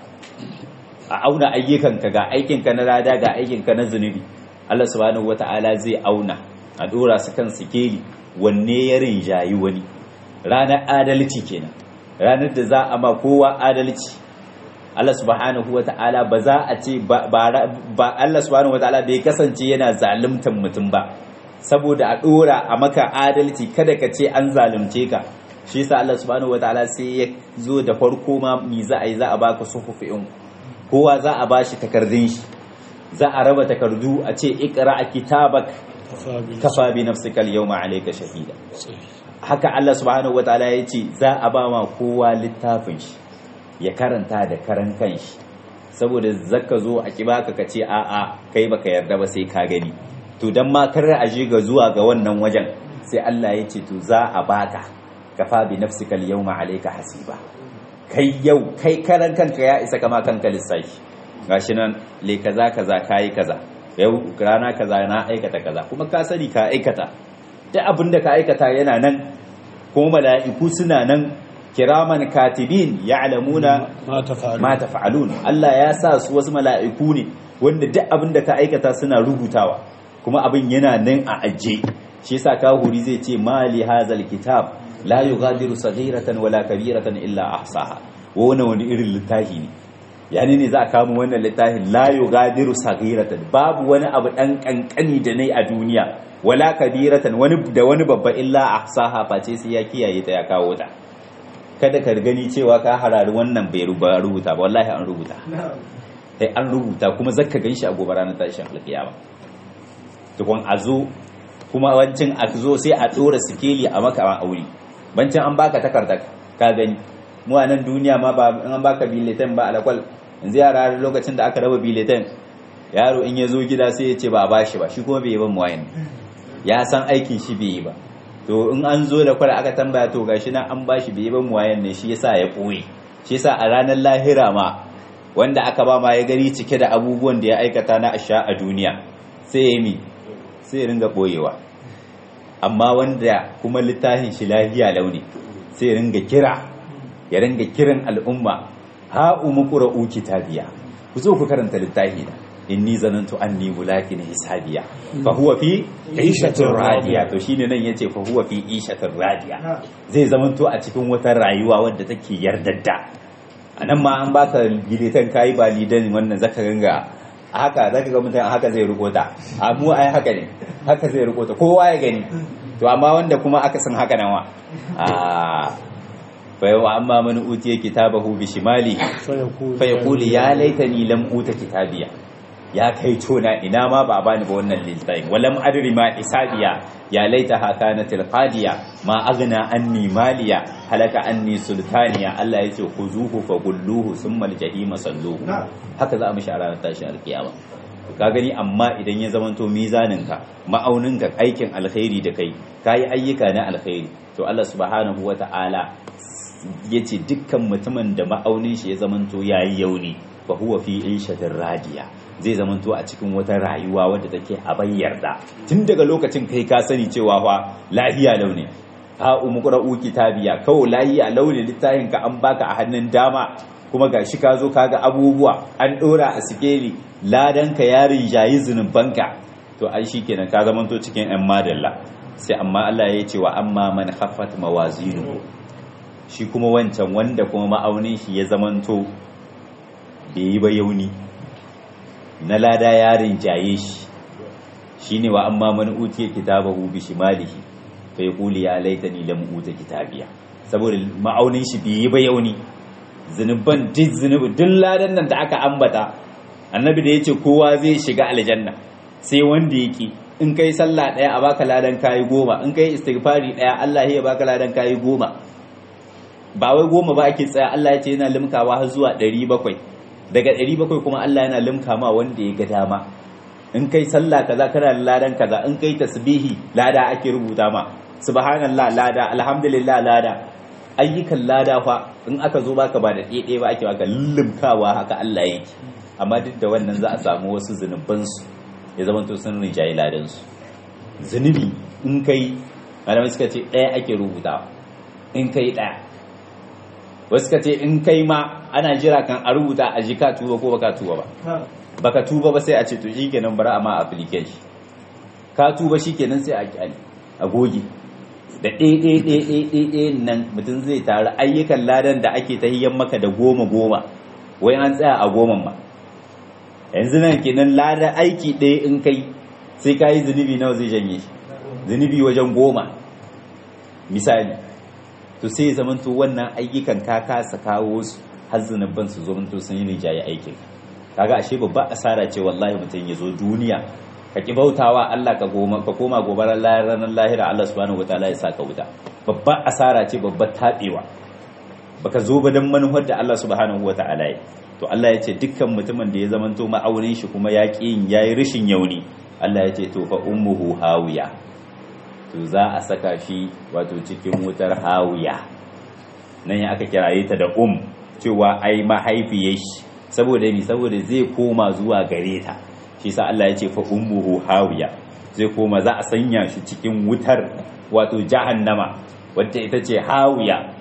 a auna ayyukanka ga aikinka na lada ga aikinka na zunubi Allah subhanahu wata'ala zai auna a dora su kan sikeli wanne ya rinjayi wani ranar adalci kenan ranar da za a ma kowa adalci Allah subhanahu wata'ala ba za a ce ba Allah subhanahu wata'ala bai kasance yana zaluntar mutum ba saboda a dora a maka adalci kada ka ce an zalunce ka shi yasa Allah subhanahu wata'ala sai ya zo da farko ma mi za a yi za a baka suhufi'in kowa za a bashi takardun shi za a raba takardu a ce iqra kitabak kafa bi nafsika al-yawma alayka shahida haka Allah subhanahu wataala ya ce za a ba ma kowa littafin shi ya karanta da karan kanshi saboda zaka zo a kibaka ka ce a'a kai baka yarda ba sai ka gani to dan ma kar a je ga zuwa ga wannan wajen sai Allah ya ce to za a baka kafa bi nafsika al-yawma alayka hasiba kai yau kai karan kanka ya isa kama kanka lissafi gashi nan le kaza kaza kai kaza yau rana kaza na aikata kaza kuma ka sani ka aikata duk abinda ka aikata yana nan kuma mala'iku suna nan kiraman katibin ya'lamuna ma taf'alun Allah ya sa su wasu mala'iku ne wanda duk abinda ka aikata suna rubutawa kuma abin yana nan a ajje shi yasa kahuri zai ce mali hazal kitab la yughadiru saghiratan wala kabiratan illa ahsaha wannan wani irin littafi ne yani ne za a kama wannan littafin la yughadiru saghiratan babu wani abu dan kankani da nayi a duniya wala kabiratan wani da wani babba illa ahsaha face sai ya kiyaye ta ya kawo ta kada ka gani cewa ka harari wannan bai rubuta ba wallahi an rubuta sai an rubuta kuma zaka ganshi a gobe ranar tashin alkiyama to kun azo kuma wancin a zo sai a dora sikeli a maka aure bancin an baka takarda ka gani mu a nan duniya ma ba an baka biletan ba alakwal yanzu yara lokacin da aka raba biletan yaro in ya zo gida sai ya ce ba a bashi ba shi kuma bai yi ba muwayin ya san aikin shi bai yi ba to in an zo da kwal aka tambaya to gashi nan an bashi bai yi ba muwayin ne shi yasa ya koyi shi yasa a ranar lahira ma wanda aka ba ma ya gari cike da abubuwan da ya aikata na asha a duniya sai ya mi sai ya ringa boyewa amma wanda kuma littafin shi lahiya launi sai ya ringa kira ya ringa kiran al'umma ha umqra'u kitabiya ku zo ku karanta littafi na inni zanantu anni mulakin hisabiya fa huwa fi ishatir radiya to shine nan yace fa huwa fi ishatir radiya zai zamanto a cikin wata rayuwa wadda take yardadda anan ma an baka giletan kai ba lidan wannan zaka ganga haka zaka ga mutum haka zai rubuta mu ai haka ne haka zai rubuta kowa ya gani to amma wanda kuma aka san haka nan wa a fa amma man utiya kitabahu bi shimali fa yaqulu ya laitani lam uta kitabiya ya kai tona ina ma ba bani ba wannan littafin walam adri ma isabiya ya laitaha kanat alqadiya ma aghna anni maliya halaka anni sultaniya Allah yace khuzuhu fa gulluhu thumma aljahima salluhu haka za a mishi a ranar tashin alkiyama ka gani amma idan ya zamanto mizaninka ma'auninka aikin alkhairi da kai kai ayyuka na alkhairi to Allah subhanahu wata'ala yace dukkan mutumin da ma'aunin shi ya zamanto yayi yauni fa huwa fi ishatir radiya zai zamanto a cikin wata rayuwa wadda take a bayyarda tun daga lokacin kai ka sani cewa fa lahiya launi ha umqra'u kitabiya kawo lahiya launi littafin ka an baka a hannun dama kuma gashi ka zo kaga abubuwa an dora a sikeli ladan ka yarin jayi zunubanka to ai shikenan ka zamanto cikin ɗan madalla sai amma Allah ya ce wa amma man khaffat mawazinu shi kuma wancan wanda kuma ma'aunin shi ya zamanto bai yi ba yauni na lada yarin jaye shi shine wa amma man utiya kitabahu bi shimalihi fa yaqulu ya laitani lam uta kitabiya saboda ma'aunin shi bai yi ba yauni zinuban duk zinubi duk ladan nan da aka ambata annabi da yace kowa zai shiga aljanna sai wanda yake in kai sallah daya a baka ladan kai goma in kai istighfari daya Allah ya baka ladan kai goma ba wai goma ba ake tsaya Allah ya ce yana limkawa har zuwa ɗari bakwai daga ɗari bakwai kuma Allah yana limka ma wanda ya ga dama in kai sallah kaza kana da ladan kaza in kai tasbihi lada ake rubuta ma subhanallah lada alhamdulillah lada ayyukan lada fa in aka zo baka ba da ɗaya ba ake baka limkawa haka Allah yake amma duk da wannan za a samu wasu zunuban su ya zama to sun rijayi ladan su zunubi in kai malamai suka ce ɗaya ake rubuta in kai ɗaya wasu ka ce in kai ma ana jira kan a rubuta a ji ka tuba ko baka tuba ba baka tuba ba sai a ce to shikenan bari a ma application ka tuba shikenan sai a kyale a goge da ɗaya nan mutum zai taru ayyukan ladan da ake tahiyyan maka da goma goma wai an tsaya a goman ma yanzu nan kenan ladan aiki ɗaya in kai sai ka yi zunubi nawa zai janye shi zunubi wajen goma misali to sai ya zamanto wannan ayyukan ka kasa kawo su har zunubban su zamanto sun yi rijaye aikin kaga ashe babba asara ce wallahi mutum ya zo duniya ka ki bautawa Allah ka goma ka koma gobarar ranar lahira Allah subhanahu wataala ya saka wuta babba asara ce babbar tabewa baka zo ba dan manufar da Allah subhanahu wataala ya to Allah ya ce dukkan mutumin da ya zamanto ma'aunin shi kuma ya ki yin yayi rishin yauni Allah ya ce to fa ummuhu hawiya to za a saka shi wato cikin wutar hawiya nan ya aka kiraye ta da um cewa ai mahaifiyar shi saboda ni saboda zai koma zuwa gare ta shi sa Allah ya ce fa ummuhu hawiya zai koma za a sanya shi cikin wutar wato jahannama wadda ita ce hawiya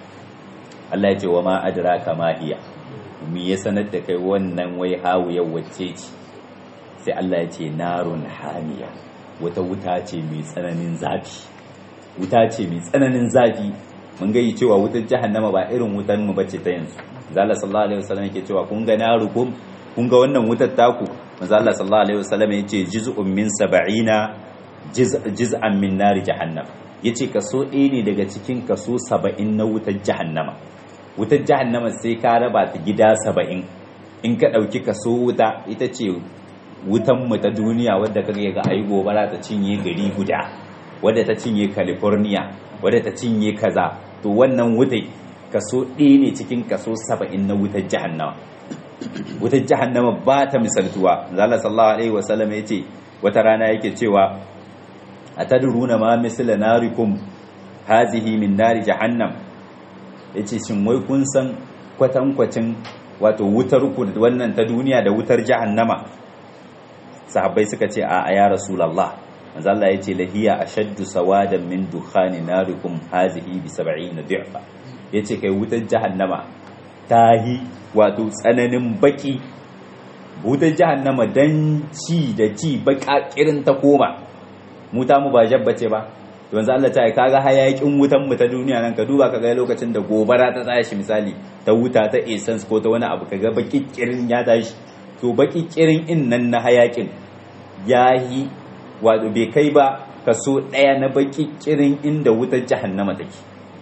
Allah ya ce wa ma adraka ma hiya me ya sanar da kai wannan wai hawiya wacce ce sai Allah ya ce narun hamiya wata wuta ce mai tsananin zafi wuta ce mai tsananin zafi mun ga yi cewa wutar jahannama ba irin wutar mu bace ta yanzu zalla sallallahu alaihi wasallam yake cewa kun ga narukum kun ga wannan wutar taku manzo Allah sallallahu alaihi wasallam yace juz'un min sab'ina juz'an min nar jahannam yace kaso ɗaya ne daga cikin kaso saba'in na wutar jahannama wutar jahannama sai ka raba ta gida saba'in in ka dauki kaso wuta ita ce wutan mu ta duniya wadda kage ga ayi gobara ta cinye gari guda wadda ta cinye California wadda ta cinye kaza to wannan wutai kaso ɗaya ne cikin kaso saba'in na wutar jahannama wutar jahannama ba ta misaltuwa Allah sallallahu alaihi wasallam yace wata rana yake cewa atadruna ma misla narikum hazihi min nari jahannam yace shin wai kun san kwatankwacin wato wutar ku wannan ta duniya da wutar jahannama sahabbai suka ce a ya rasulullah manzo Allah yace lahiya ashaddu sawadan min dukhani narikum hazihi bi sab'ina di'fa yace kai wutar jahannama tahi wato tsananin baki wutar jahannama dan ci da ci bakakirin ta koma mu ta mu ba jabbace ba to yanzu Allah ta yi kaga hayakin wutan mu ta duniya nan ka duba kaga lokacin da gobara ta tsaya shi misali ta wuta ta essence ko ta wani abu kaga bakikirin ya tashi to bakikirin in nan na hayakin yahi wato bai kai ba kaso daya na bakikirin inda wutar jahannama take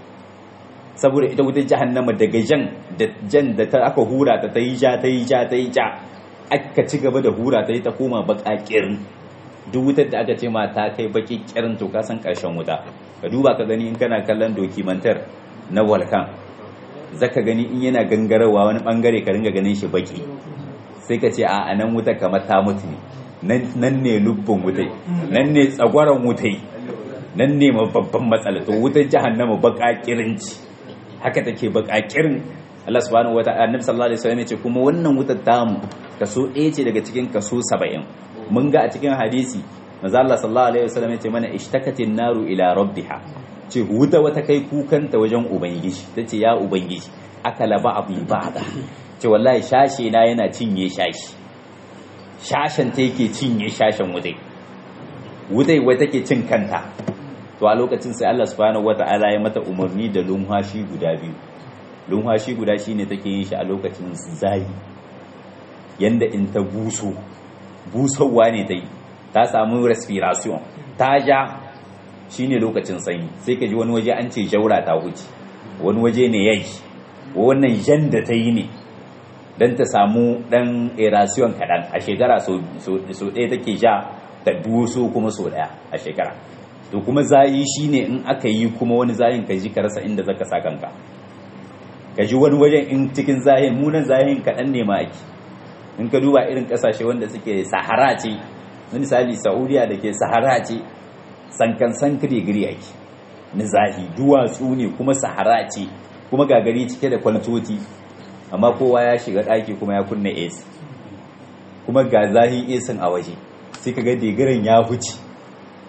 saboda ita wutar jahannama daga jan da jan da ta aka hura ta tayi ja tayi ja tayi ja aka ci gaba da hura ta yi ta koma bakakirin duk wutar da aka ce ma ta kai baki kirin to ka san karshen wuta ka duba ka gani in kana kallon dokimantar na volcan zaka gani in yana gangarawa wani bangare ka ringa ganin shi baki sai ka ce a nan wuta kamar ta mutu ne nan ne lubbin wutai nan ne tsagwaron wutai nan ne babban matsala to wutar jahannama baka kirinci haka take baka kirin Allah subhanahu wataala annabi sallallahu alaihi wasallam ya ce kuma wannan wutar tamu kaso ɗaya ce daga cikin kaso saba'in mun ga a cikin hadisi manzo Allah sallallahu alaihi wasallam ya ce mana ishtakatin naru ila rabbiha ce wuta wata kai kukanta wajen ubangiji tace ya ubangiji akala ba abu ba'da ce wallahi shashe na yana cinye shashi shashen ta yake cinye shashen wutai wutai wai take cin kanta to a lokacin sai Allah subhanahu wataala ya mata umarni da lumhashi guda biyu lumhashi guda shine take yin shi a lokacin zahi yanda in ta buso busowa ne ta yi ta samu respiration ta ja shi ne lokacin sanyi sai ka ji wani waje an ce jaura ta wuce wani waje ne yayi wannan jan da ta yi ne don ta samu dan aeration kaɗan a shekara so ɗaya take ja ta buso kuma so ɗaya a shekara to kuma zayi shi ne in aka yi kuma wani zayin ka ji ka rasa inda zaka sa kanka ka ji wani wajen in cikin zahin munan zahin kaɗan ne ma ake in ka duba irin kasashe wanda suke sahara ce misali saudiya da ke sahara ce sankan sanka digiri ake na zahi duwatsu ne kuma sahara ce kuma gagari cike da kwaltoti amma kowa ya shiga ɗaki kuma ya kunna ac kuma ga zahin esin a waje sai ka ga digirin ya huce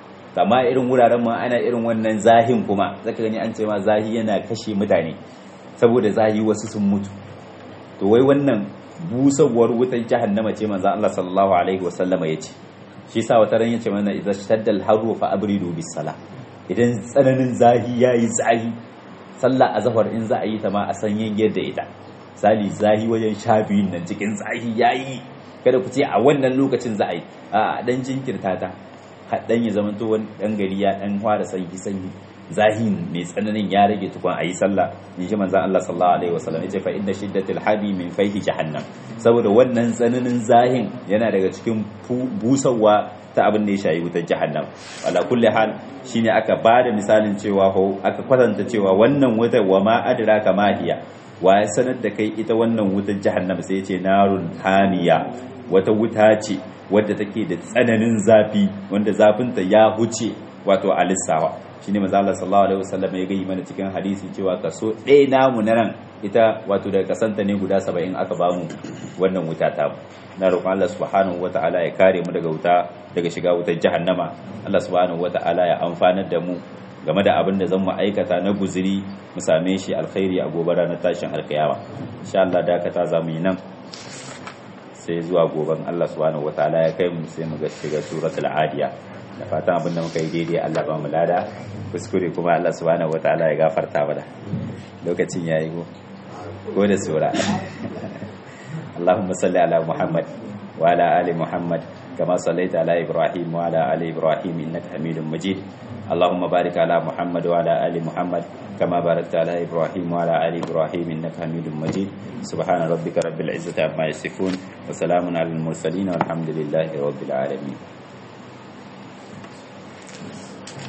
amma irin wuraren ma ana irin wannan zahin kuma zaka gani an ce ma zahi yana kashe mutane saboda zahi wasu sun mutu. To wai wannan busawar wutar jahannama ce manzo Allah sallallahu alaihi wasallama yace, shi yasa wata ran yace mana idza shaddal haru fa abridu bis sala, idan tsananin zahi yayi zahi sallah azhar in za a yi ta ma a sanyin yadda ita, sali zahi wajen sha biyun nan cikin zahi yayi, kada ku ce a wannan lokacin za a yi, a dan jinkirta ta haɗan ya zama to wani ɗan gari ya ɗan fara sanyi sanyi zahin mai tsananin ya rage tukun a yi sallah. in ji manzan Allah sallallahu alaihi wasallam ya ce fa inda shiddatul hadi min fayhi jahannam, saboda wannan tsananin zahin yana daga cikin busawa ta abin da ya shayi wutar jahannam. ala kulli hal shine aka bada misalin cewa ho aka kwatanta cewa wannan wutar wa ma adraka ma hiya, wa ya sanar da kai ita wannan wutar jahannam, sai ya ce narun hamiya, wata wuta ce wadda take da tsananin zafi wanda zafinta ya huce wato alisawa. shine manzo Allah sallallahu alaihi wasallam ya gayi mana cikin hadisi cewa kaso ɗaya namu na nan ita wato daga kasanta ne guda saba'in aka bamu wannan wuta ta mu. na roƙon Allah subhanahu wataala ya kare mu daga wuta daga shiga wutar jahannama. Allah subhanahu wataala ya amfanar da mu game da abin da zan mu aikata na guzuri mu same shi alkhairi a gobe ranar tashin alkiyama. insha Allah dakata za mu yi nan sai zuwa goben Allah subhanahu wataala ya kai mu sai mu ga shiga suratul adiya. da fatan abin da muka yi daidai Allah ba mu lada, kuskure kuma Allah subhanahu wataala ya gafarta mana. lokacin yayi go ko da sura Allahumma salli ala Muhammad wa ala ali Muhammad kama sallaita ala Ibrahim wa ala ali Ibrahim innaka Hamidum Majid. Allahumma barik ala Muhammad wa ala ali Muhammad كما باركت على إبراهيم وعلى آل إبراهيم إنك حميد مجيد. سبحان ربك رب العزة عما يصفون وسلام على المرسلين والحمد لله رب العالمين.